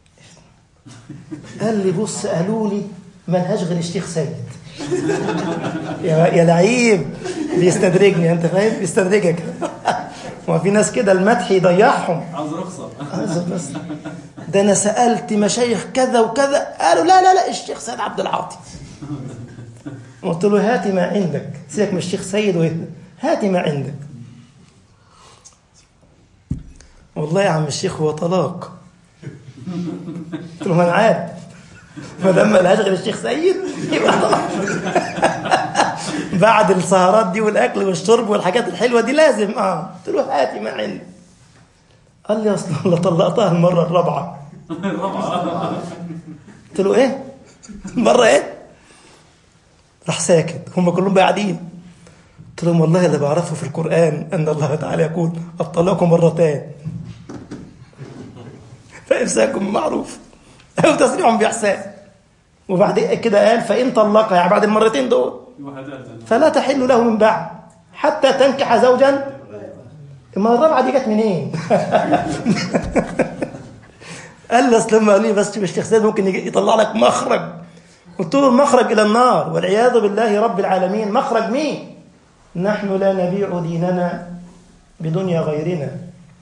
قال لي بص، قالوا لي منهج غير الشيخ سيد. يا يا لعيب، بيستدرجني، أنت فاهم؟ بيستدرجك. ما في ناس كده المدح يضيعهم. عاوز رخصة. بس ده أنا سألت مشايخ كذا وكذا، قالوا لا لا لا الشيخ سيد عبد العاطي. قلت له هاتي ما عندك، سيبك من الشيخ سيد وهذا، هاتي ما عندك. والله يا عم الشيخ هو طلاق. قلت له ما انا عارف، ما دام ملهاش غير الشيخ سيد يبقى خلاص. بعد السهرات دي والاكل والشرب والحاجات الحلوه دي لازم اه قلت له هاتي ما عندي. قال لي اصلا الله طلقتها المره الرابعه. قلت له ايه مره ايه؟ راح ساكت. هم كلهم قاعدين. قلت لهم والله اللي بعرفه في القران ان الله تعالى يقول الطلاق مرتان فامساك بمعروف او تسريح باحسان. وبعد كده قال فان طلقها، يعني بعد المرتين دول فلا تحل له من بعد حتى تنكح زوجا. المره الرابعه دي جت منين؟ قال لي اصل لما قال لي بس الشيخ سيد ممكن يطلع لك مخرج. قلت له المخرج الى النار والعياذ بالله رب العالمين. مخرج مين؟ نحن لا نبيع ديننا بدنيا غيرنا.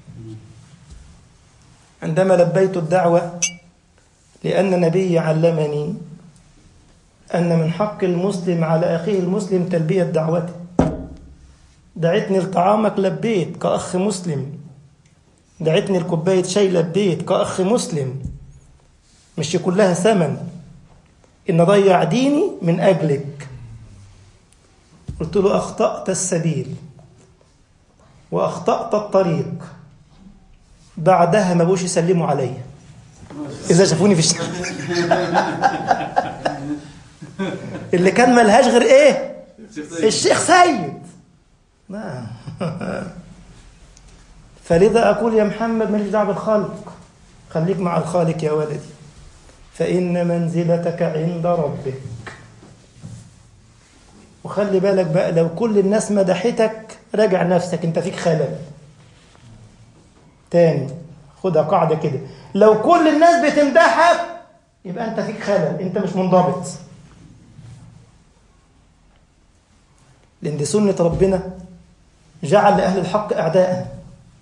عندما لبيت الدعوه لان نبي علمني أن من حق المسلم على أخيه المسلم تلبية دعوته. دعتني لطعامك لبيت كأخ مسلم، دعتني لكوباية شاي لبيت كأخ مسلم، مش كلها ثمن إن أضيع ديني من أجلك. قلت له أخطأت السبيل وأخطأت الطريق. بعدها ما بقوش يسلموا علي إذا شافوني في الشارع. اللي كان ملهاش غير ايه؟ الشيخ سيد. نعم. فلذا اقول يا محمد ماليش دعوه بالخلق، خليك مع الخالق يا ولدي، فان منزلتك عند ربك. وخلي بالك بقى لو كل الناس مدحتك راجع نفسك، انت فيك خلل. تاني خدها قاعده كده، لو كل الناس بتمدحك يبقى انت فيك خلل، انت مش منضبط. لأن دي سنة ربنا، جعل لأهل الحق أعداء.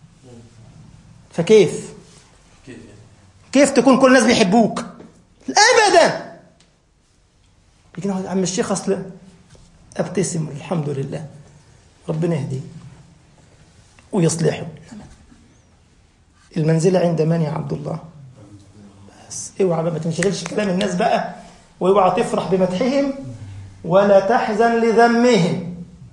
فكيف كيف تكون كل الناس بيحبوك؟ أبدا. لكن عم الشيخ أصلا أبتسم الحمد لله ربنا يهديه ويصلحه. المنزلة عند من يا عبد الله؟ بس اوعى ما تنشغلش كلام الناس بقى، واوعى تفرح بمدحهم ولا تحزن لذمهم.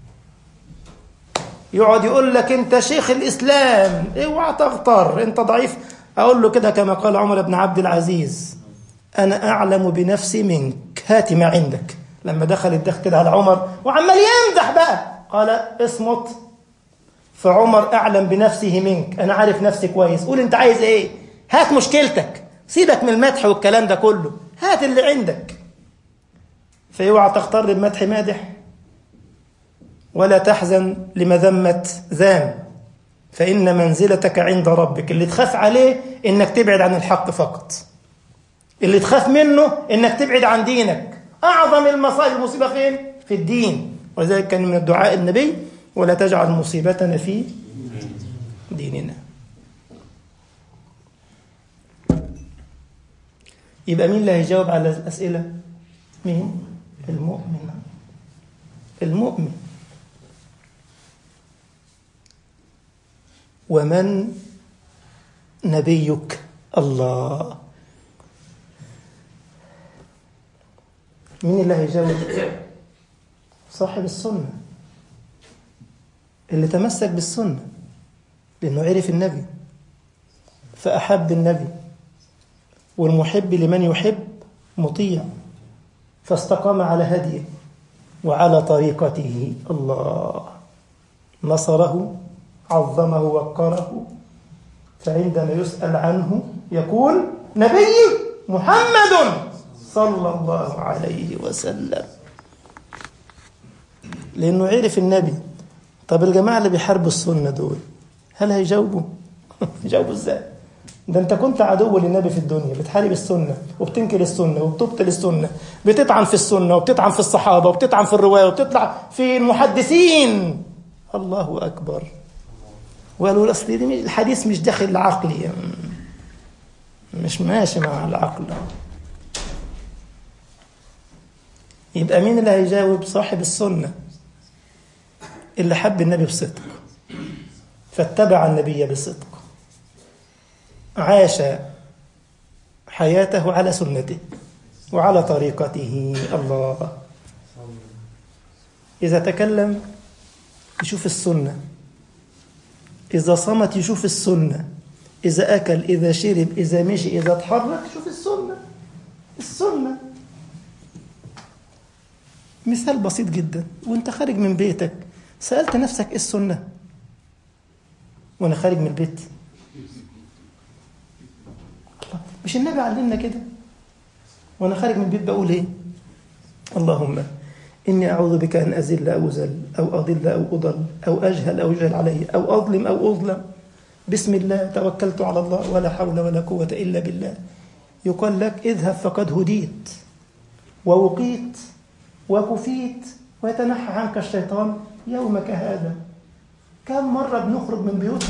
يقعد يقول لك انت شيخ الاسلام، اوعى تغتر انت ضعيف. اقول له كده كما قال عمر بن عبد العزيز انا اعلم بنفسي منك، هاتي ما عندك. لما دخل الدخل كده على عمر وعمال يمدح بقى، قال اصمت فعمر اعلم بنفسه منك، انا عارف نفسي كويس. قول انت عايز ايه، هات مشكلتك، سيبك من المدح والكلام ده كله، هات اللي عندك. فاوعى تغتر بمدح مادح ولا تحزن لمذمة ذام، فإن منزلتك عند ربك. اللي تخاف عليه إنك تبعد عن الحق فقط، اللي تخاف منه إنك تبعد عن دينك. أعظم المصائب المصيبة فين؟ في الدين. ولذلك كان من الدعاء النبي ولا تجعل مصيبتنا في ديننا. يبقى مين اللي هيجاوب على الأسئلة؟ مين؟ المؤمن. المؤمن. ومن نبيك؟ الله. مين اللي هيجاوب؟ صاحب السنة، اللي تمسك بالسنة لأنه عرف النبي فأحب النبي. والمحب لمن يحب مطيع، فاستقام على هديه وعلى طريقته. الله. نصره، عظمه، وقره، فعندما يسأل عنه يقول نبي محمد صلى الله عليه وسلم، لأنه عرف النبي. طب الجماعة اللي بيحاربوا السنة دول هل هيجاوبوا؟ يجاوبوا ازاي؟ ده انت كنت عدو للنبي في الدنيا، بتحارب السنة وبتنكر السنة وبتبطل السنة، بتطعن في السنة وبتطعن في الصحابة وبتطعن في الرواية وبتطلع في المحدثين. الله أكبر. وقالوا أصل دي الحديث مش داخل العقل، مش ماشي مع العقل. يبقى مين اللي هيجاوب؟ صاحب السنة اللي حب النبي بصدق فاتبع النبي بصدق، عاش حياته على سنته، وعلى طريقته. الله. إذا تكلم يشوف السنة، إذا صمت يشوف السنة، إذا أكل، إذا شرب، إذا مشي، إذا تحرك يشوف السنة. السنة مثال بسيط جدا. وانت خارج من بيتك سألت نفسك إيه السنة وانا خارج من البيت؟ مش النبي علمنا كده؟ وانا خارج من البيت بقول ايه؟ اللهم إني أعوذ بك أن أزل أو أزل أو أضل أو أضل أو أجهل أو يجهل علي أو أظلم أو أظلم. بسم الله توكلت على الله ولا حول ولا قوة إلا بالله. يقال لك اذهب فقد هديت ووقيت وكفيت ويتنحى عنك الشيطان يومك هذا. كم مرة بنخرج من بيوتنا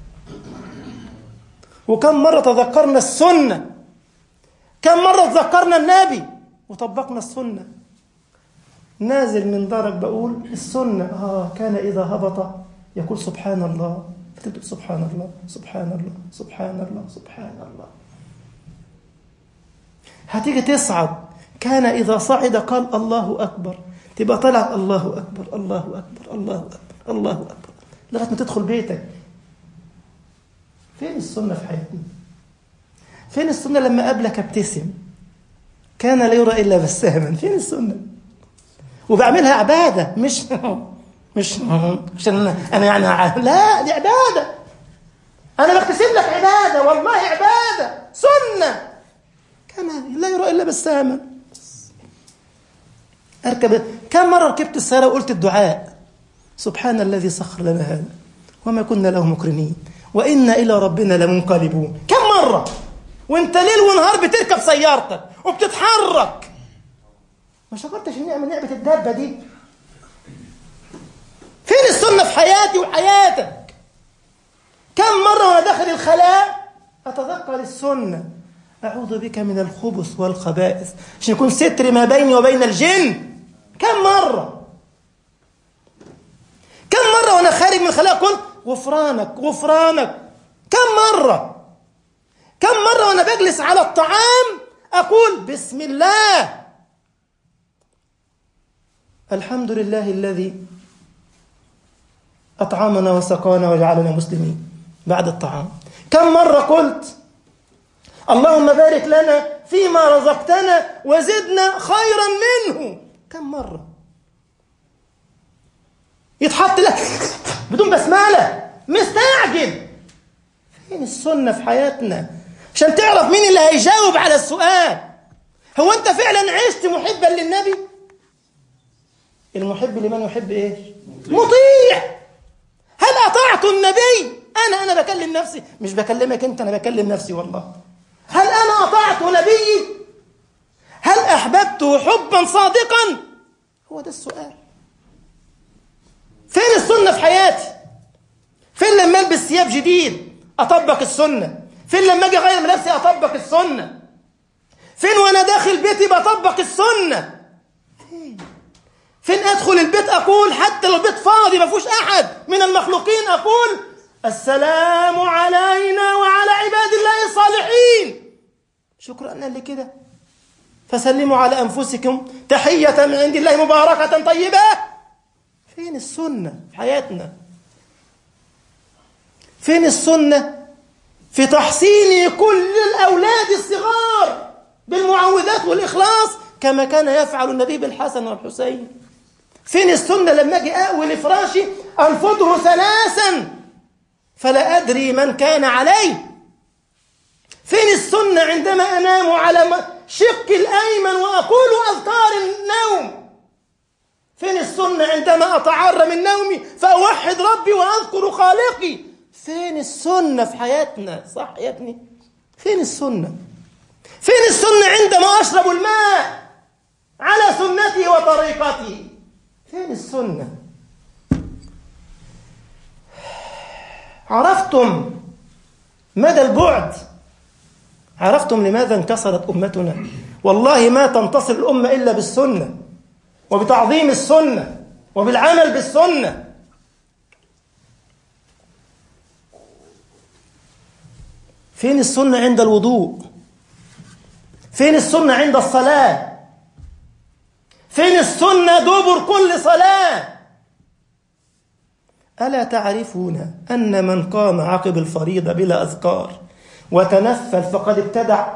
وكم مرة تذكرنا السنة، كم مرة تذكرنا النبي وطبقنا السنة. نازل من دارك بقول السنة آه كان إذا هبط يقول سبحان الله، فتبدأ سبحان الله سبحان الله سبحان الله سبحان الله. هتيجي تصعد كان إذا صعد قال الله أكبر، تبقى طلع الله أكبر الله أكبر الله أكبر الله أكبر لغاية ما تدخل بيتك. فين السنة في حياتنا؟ فين السنة لما قابلك ابتسم كان لا يرى إلا بساما؟ فين السنة؟ وبعملها عبادة، مش مش عشان أنا يعني لا، دي عبادة. أنا بقتسم لك عبادة، والله عبادة سنة. كان لا يرى إلا بساما. أركب. كم مرة ركبت السيارة وقلت الدعاء سبحان الذي سخر لنا هذا وما كنا له مقرنين وإنا إلى ربنا لمنقلبون. كم مرة وانت ليل ونهار بتركب سيارتك وبتتحرك ما شكرتش النعمة، نعمة الدابة دي؟ فين السنة في حياتي وحياتك؟ كم مرة وانا داخل الخلاء أتذكر السنة أعوذ بك من الخبث والخبائث عشان يكون ستر ما بيني وبين الجن. كم مرة كم مرة وانا خارج من الخلاء قلت غفرانك غفرانك؟ كم مرة كم مرة وانا بجلس على الطعام أقول بسم الله الحمد لله الذي أطعمنا وسقانا وجعلنا مسلمين بعد الطعام. كم مرة قلت اللهم بارك لنا فيما رزقتنا وزدنا خيرا منه؟ كم مرة يتحط لك بدون بسمالة مستعجل؟ فين السنة في حياتنا عشان تعرف مين اللي هيجاوب على السؤال؟ هو أنت فعلا عشت محبا للنبي؟ المحب لمن يحب إيش؟ مطيع. هل أطعت النبي؟ أنا أنا بكلم نفسي، مش بكلمك أنت، أنا بكلم نفسي والله. هل أنا أطعت نبيي؟ هل أحببته حبا صادقا؟ هو ده السؤال. فين السنة في حياتي؟ فين لما ألبس ثياب جديد أطبق السنة؟ فين لما أجي أغير ملابسي أطبق السنة؟ فين وأنا داخل بيتي بطبق السنة؟ فين؟ فين أدخل البيت أقول حتى لو البيت فاضي ما فيهوش أحد من المخلوقين أقول السلام علينا وعلى عباد الله الصالحين. شكرا لله كده. فسلموا على أنفسكم تحية من عند الله مباركة طيبة. فين السنة في حياتنا؟ فين السنة في تحصين كل الأولاد الصغار بالمعوذات والإخلاص كما كان يفعل النبي بالحسن والحسين؟ فين السنة لما أجي أأوي لفراشي أنفضه ثلاثا فلا أدري من كان عليه؟ فين السنة عندما أنام على شق الأيمن وأقول أذكار النوم؟ فين السنة عندما أتعرى من نومي فأوحد ربي وأذكر خالقي؟ فين السنة في حياتنا؟ صح يا ابني؟ فين السنة؟ فين السنة عندما أشرب الماء على سنته وطريقته؟ فين السنة؟ عرفتم مدى البعد؟ عرفتم لماذا انكسرت أمتنا؟ والله ما تنتصر الأمة إلا بالسنة وبتعظيم السنة وبالعمل بالسنة. فين السنة عند الوضوء؟ فين السنة عند الصلاة؟ فين السنة دبر كل صلاة؟ ألا تعرفون أن من قام عقب الفريضة بلا أذكار وتنفل فقد ابتدع؟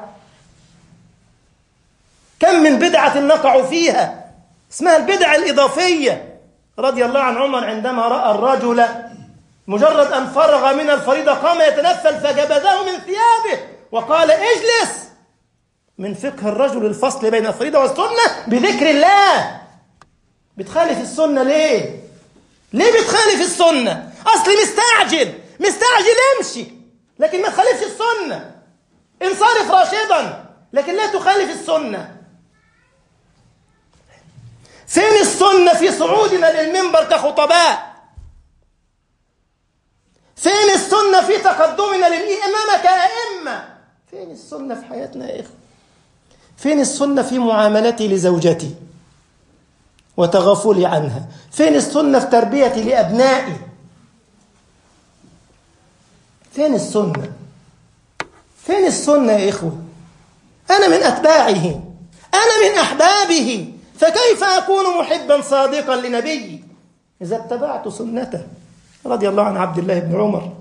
كم من بدعة نقع فيها اسمها البدعة الإضافية. رضي الله عن عمر عندما رأى الرجل مجرد أن فرغ من الفريضة قام يتنفل فجبذه من ثيابه وقال اجلس. من فقه الرجل الفصل بين الفريضة والسنة بذكر الله. بتخالف السنة ليه؟ ليه بتخالف السنة؟ أصلي مستعجل مستعجل امشي، لكن ما تخالفش السنة. انصرف راشدا لكن لا تخالف السنة. فين السنة في صعودنا للمنبر كخطباء؟ فين السنة في تقدمنا للإمامة كأئمة؟ فين السنة في حياتنا يا إخوة؟ فين السنة في معاملتي لزوجتي وتغافلي عنها؟ فين السنة في تربيتي لأبنائي؟ فين السنة؟ فين السنة يا إخوة؟ أنا من أتباعه، أنا من أحبابه، فكيف أكون محبا صادقا لنبي إذا اتبعت سنته؟ رضي الله عن عبد الله بن عمر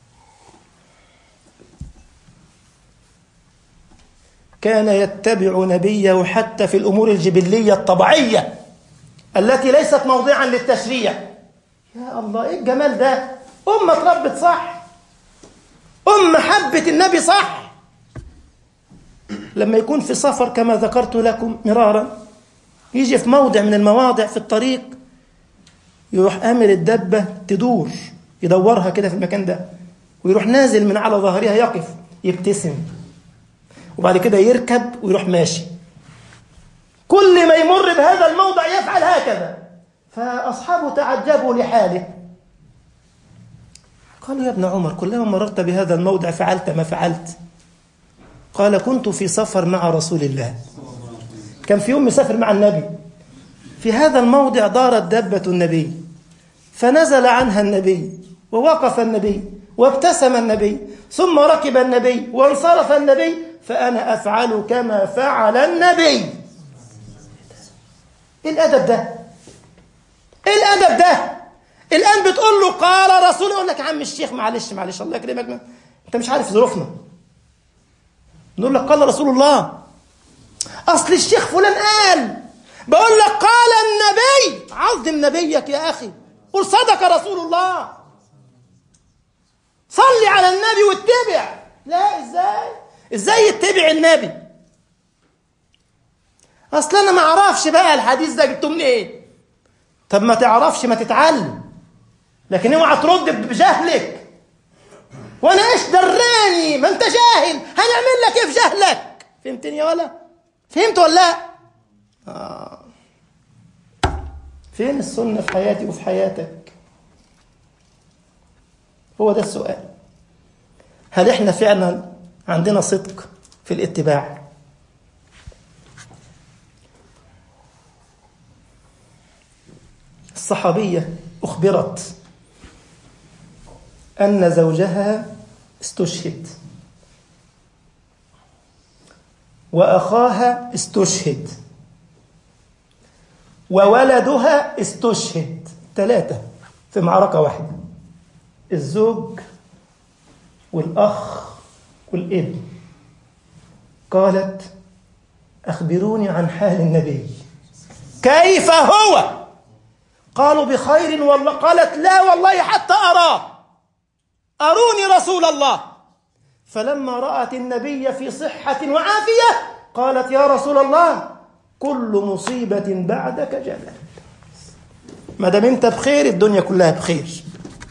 كان يتبع نبيه حتى في الأمور الجبلية الطبيعية التي ليست موضعا للتشريع. يا الله إيه الجمال ده! أمة تربت صح، أمة حبت النبي صح. لما يكون في سفر كما ذكرت لكم مرارا، يجي في موضع من المواضع في الطريق يروح آمر الدبة تدور، يدورها كده في المكان ده، ويروح نازل من على ظهرها يقف يبتسم، وبعد كده يركب ويروح ماشي. كل ما يمر بهذا الموضع يفعل هكذا. فأصحابه تعجبوا لحاله، قالوا يا ابن عمر كلما مررت بهذا الموضع فعلت ما فعلت؟ قال كنت في سفر مع رسول الله. كان في يوم مسافر مع النبي، في هذا الموضع دارت دابة النبي فنزل عنها النبي ووقف النبي وابتسم النبي ثم ركب النبي وانصرف النبي، فأنا أفعل كما فعل النبي. إيه الأدب ده؟ إيه الأدب ده؟ الآن بتقول له قال رسول، يقول لك يا عم الشيخ معلش معلش الله يكرمك أنت مش عارف ظروفنا. نقول لك قال رسول الله، أصل الشيخ فلان قال. بقول لك قال النبي، عظم نبيك يا أخي، قل صدق رسول الله، صلي على النبي واتبع. لا إزاي؟ إزاي يتبع النبي؟ أصل أنا ما أعرفش بقى الحديث ده جبته منين. إيه؟ طب ما تعرفش ما تتعلم، لكن اوعى ترد بجهلك. وأنا إيش دراني؟ ما أنت جاهل، هنعمل لك إيه في جهلك؟ فهمتني يا ولا؟ فهمت ولا لا؟ آه. فين السنة في حياتي وفي حياتك؟ هو ده السؤال. هل إحنا فعلا عندنا صدق في الاتباع؟ الصحابية أخبرت أن زوجها استشهد وأخاها استشهد وولدها استشهد، ثلاثة في معركة واحدة، الزوج والأخ والابن. قالت أخبروني عن حال النبي كيف هو؟ قالوا بخير والله. قالت لا والله حتى أراه، أروني رسول الله. فلما رأت النبي في صحة وعافية قالت يا رسول الله كل مصيبة بعدك جلال. ما دام انت بخير الدنيا كلها بخير.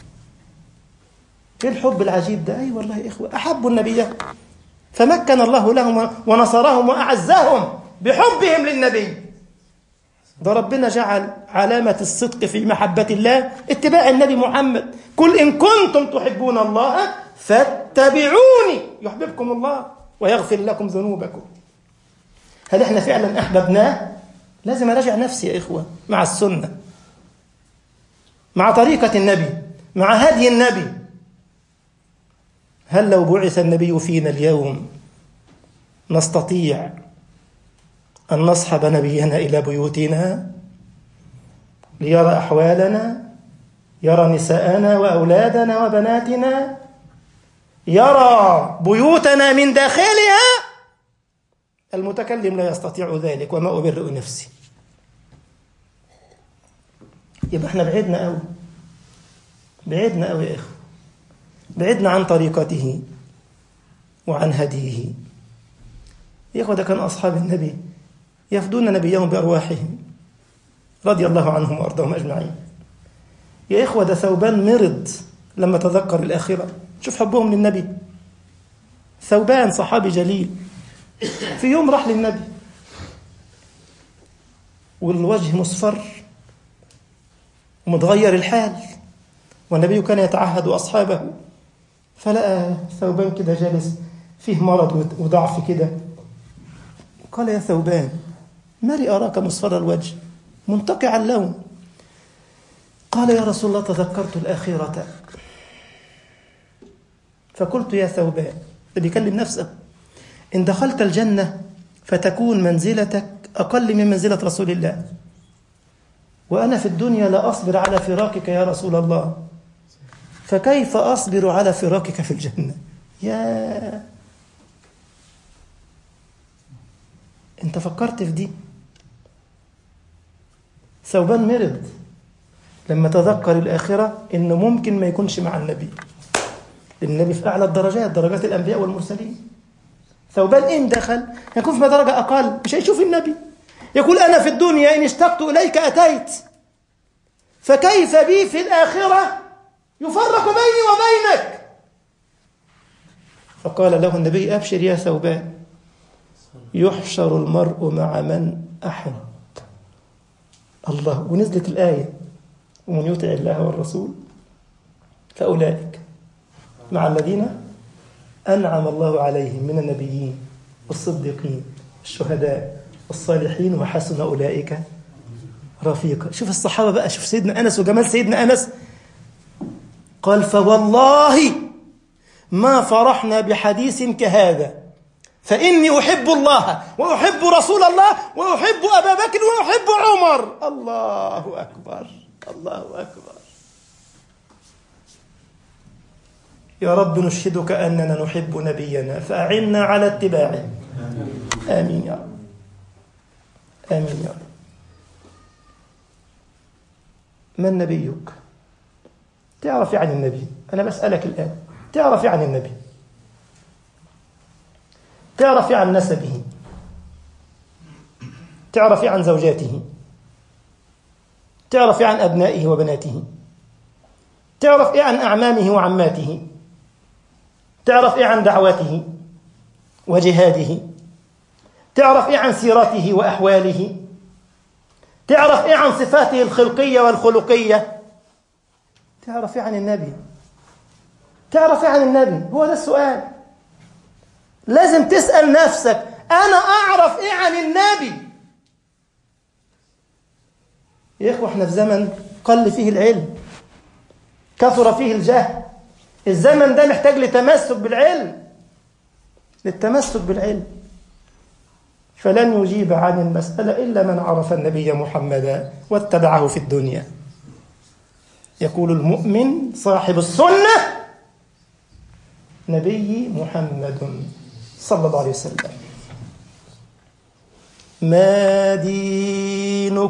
ايه الحب العجيب ده؟ اي أيوة والله يا اخوه، احبوا النبي فمكن الله لهم ونصرهم واعزهم بحبهم للنبي. ده ربنا جعل علامة الصدق في محبة الله اتباع النبي محمد. قل إن كنتم تحبون الله فاتبعوني يحببكم الله ويغفر لكم ذنوبكم. هل احنا فعلا أحببناه؟ لازم أراجع نفسي يا إخوة مع السنة، مع طريقة النبي، مع هدي النبي. هل لو بعث النبي فينا اليوم نستطيع أن نصحب نبينا إلى بيوتنا ليرى أحوالنا، يرى نساءنا وأولادنا وبناتنا، يرى بيوتنا من داخلها. المتكلم لا يستطيع ذلك، وما أبرئ نفسي. يبقى احنا بعدنا قوي، بعدنا قوي يا إخوة، بعدنا عن طريقته وعن هديه. يا إخوة ده كان أصحاب النبي يفدون نبيهم بأرواحهم رضي الله عنهم وأرضاهم أجمعين. يا إخوة ده ثوبان مرض لما تذكر الآخرة. شوف حبهم للنبي. ثوبان صحابي جليل في يوم راح للنبي والوجه مصفر ومتغير الحال، والنبي كان يتعهد أصحابه، فلقى ثوبان كده جالس فيه مرض وضعف كده. قال يا ثوبان ما لي أراك مصفر الوجه منتقع اللون؟ قال يا رسول الله تذكرت الآخرة فقلت يا ثوبان، ده بيكلم نفسه، إن دخلت الجنة فتكون منزلتك أقل من منزلة رسول الله، وأنا في الدنيا لا أصبر على فراقك يا رسول الله، فكيف أصبر على فراقك في الجنة؟ يا أنت فكرت في دي؟ ثوبان مرض لما تذكر الآخرة إنه ممكن ما يكونش مع النبي. النبي في أعلى الدرجات، درجات الأنبياء والمرسلين. ثوبان إن دخل يكون في درجة أقل، مش هيشوف النبي. يقول أنا في الدنيا إن اشتقت إليك أتيت، فكيف بي في الآخرة يفرق بيني وبينك؟ فقال له النبي أبشر يا ثوبان، يحشر المرء مع من أحب. الله. ونزلت الآية ومن يطع الله والرسول فأولئك مع الذين أنعم الله عليهم من النبيين والصديقين والشهداء والصالحين وحسن أولئك رفيقا. شوف الصحابة بقى، شوف سيدنا أنس وجمال سيدنا أنس. قال فوالله ما فرحنا بحديث كهذا، فإني أحب الله وأحب رسول الله وأحب أبا بكر وأحب عمر. الله أكبر، الله أكبر. يا رب نشهدك أننا نحب نبينا فأعنا على اتباعه. آمين يا رب، آمين يا رب. من نبيك؟ تعرف عن النبي؟ أنا بسألك الآن، تعرف عن النبي؟ تعرف عن نسبه؟ تعرف عن زوجاته؟ تعرف عن أبنائه وبناته؟ تعرف عن أعمامه وعماته؟ تعرف عن دعوته وجهاده؟ تعرف عن سيرته وأحواله؟ تعرف عن صفاته الخلقية والخلقية؟ تعرف عن النبي؟ تعرف عن النبي؟ هو ده السؤال. لازم تسأل نفسك، أنا أعرف إيه عن النبي؟ يا إخوة إحنا في زمن قل فيه العلم، كثر فيه الجهل. الزمن ده محتاج لتمسك بالعلم، للتمسك بالعلم. فلن يجيب عن المسألة إلا من عرف النبي محمدا واتبعه في الدنيا. يقول المؤمن صاحب السنة نبي محمد صلى الله عليه وسلم. ما دينك؟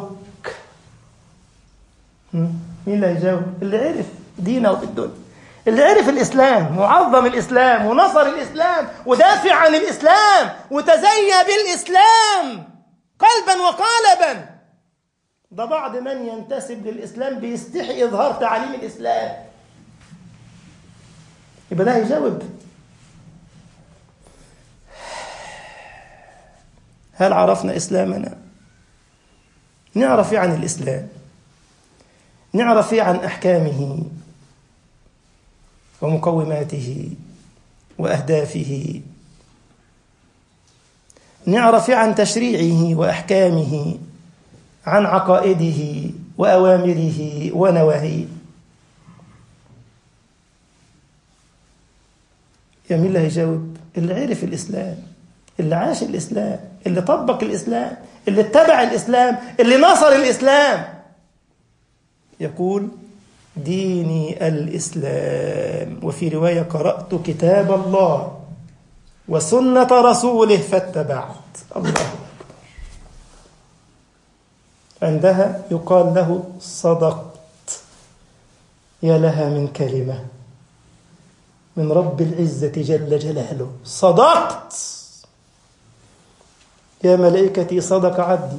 مين اللي هيجاوب؟ اللي عرف دينه في الدنيا، اللي عرف الإسلام وعظم الإسلام ونصر الإسلام ودافع عن الإسلام وتزيى بالإسلام قلبا وقالبا. ده بعض من ينتسب للإسلام بيستحي إظهار تعاليم الإسلام. يبقى ده هيجاوب. هل عرفنا إسلامنا؟ نعرف عن الإسلام، نعرف عن أحكامه ومقوماته وأهدافه، نعرف عن تشريعه وأحكامه، عن عقائده وأوامره ونواهيه. يا مين اللي هيجاوب؟ اللي عرف الإسلام اللي عاش الإسلام، اللي طبق الإسلام، اللي اتبع الإسلام، اللي نصر الإسلام، يقول ديني الإسلام. وفي رواية قرأت كتاب الله وسنة رسوله فاتبعت. الله أكبر. عندها يقال له صدقت. يا لها من كلمة من رب العزة جل جلاله، صدقت. يا ملائكتي صدق عبدي،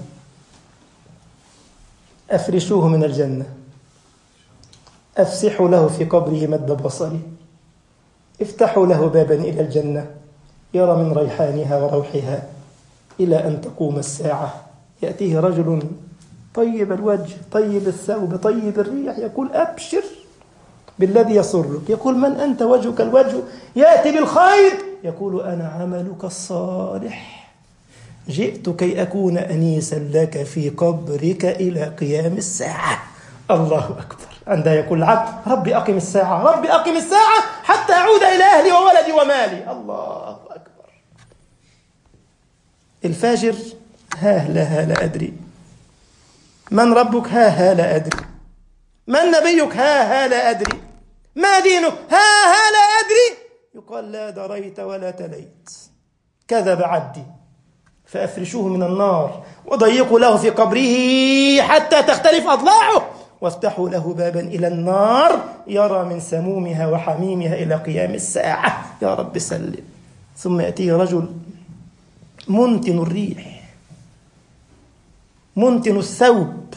أفرشوه من الجنة، أفسحوا له في قبره مد بصري، افتحوا له بابا إلى الجنة يرى من ريحانها وروحها إلى أن تقوم الساعة. يأتيه رجل طيب الوجه طيب الثوب طيب الريح، يقول أبشر بالذي يسرك. يقول من أنت؟ وجهك الوجه. يأتي بالخير، يقول أنا عملك الصالح، جئت كي أكون أنيسا لك في قبرك إلى قيام الساعة. الله أكبر. عندها يقول العبد ربي أقم الساعة، ربي أقم الساعة حتى أعود إلى أهلي وولدي ومالي. الله أكبر. الفاجر ها لا لا أدري. من ربك؟ ها ها لا أدري. من نبيك؟ ها ها لا أدري. ما دينك؟ ها ها لا أدري. يقال لا دريت ولا تليت، كذب عبدي، فأفرشوه من النار وضيقوا له في قبره حتى تختلف أضلاعه، وافتحوا له بابا إلى النار يرى من سمومها وحميمها إلى قيام الساعة. يا رب سلم. ثم يأتيه رجل منتن الريح منتن الثوب،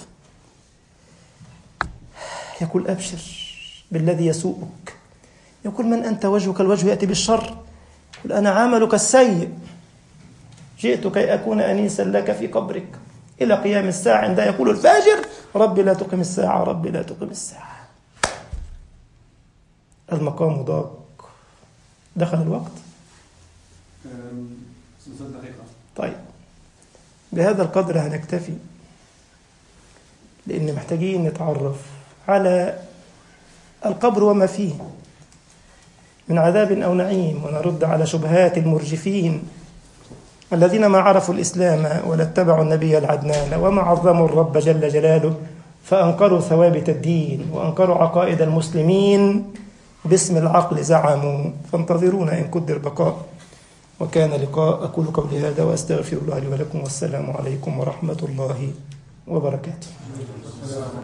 يقول أبشر بالذي يسوءك. يقول من أنت؟ وجهك الوجه. يأتي بالشر، يقول أنا عملك السيء، جئت كي أكون أنيسا لك في قبرك إلى قيام الساعة. عندها يقول الفاجر ربي لا تقم الساعة، ربي لا تقم الساعة. المقام ضاق. دخل الوقت. طيب بهذا القدر هنكتفي، لأن محتاجين نتعرف على القبر وما فيه من عذاب أو نعيم، ونرد على شبهات المرجفين الذين ما عرفوا الإسلام ولا اتبعوا النبي العدنان وما عظموا الرب جل جلاله، فأنكروا ثوابت الدين وأنكروا عقائد المسلمين باسم العقل زعموا. فانتظرونا إن قدر بقاء. وكان لقاء. أقول قولي هذا وأستغفر الله لي ولكم، والسلام عليكم ورحمة الله وبركاته.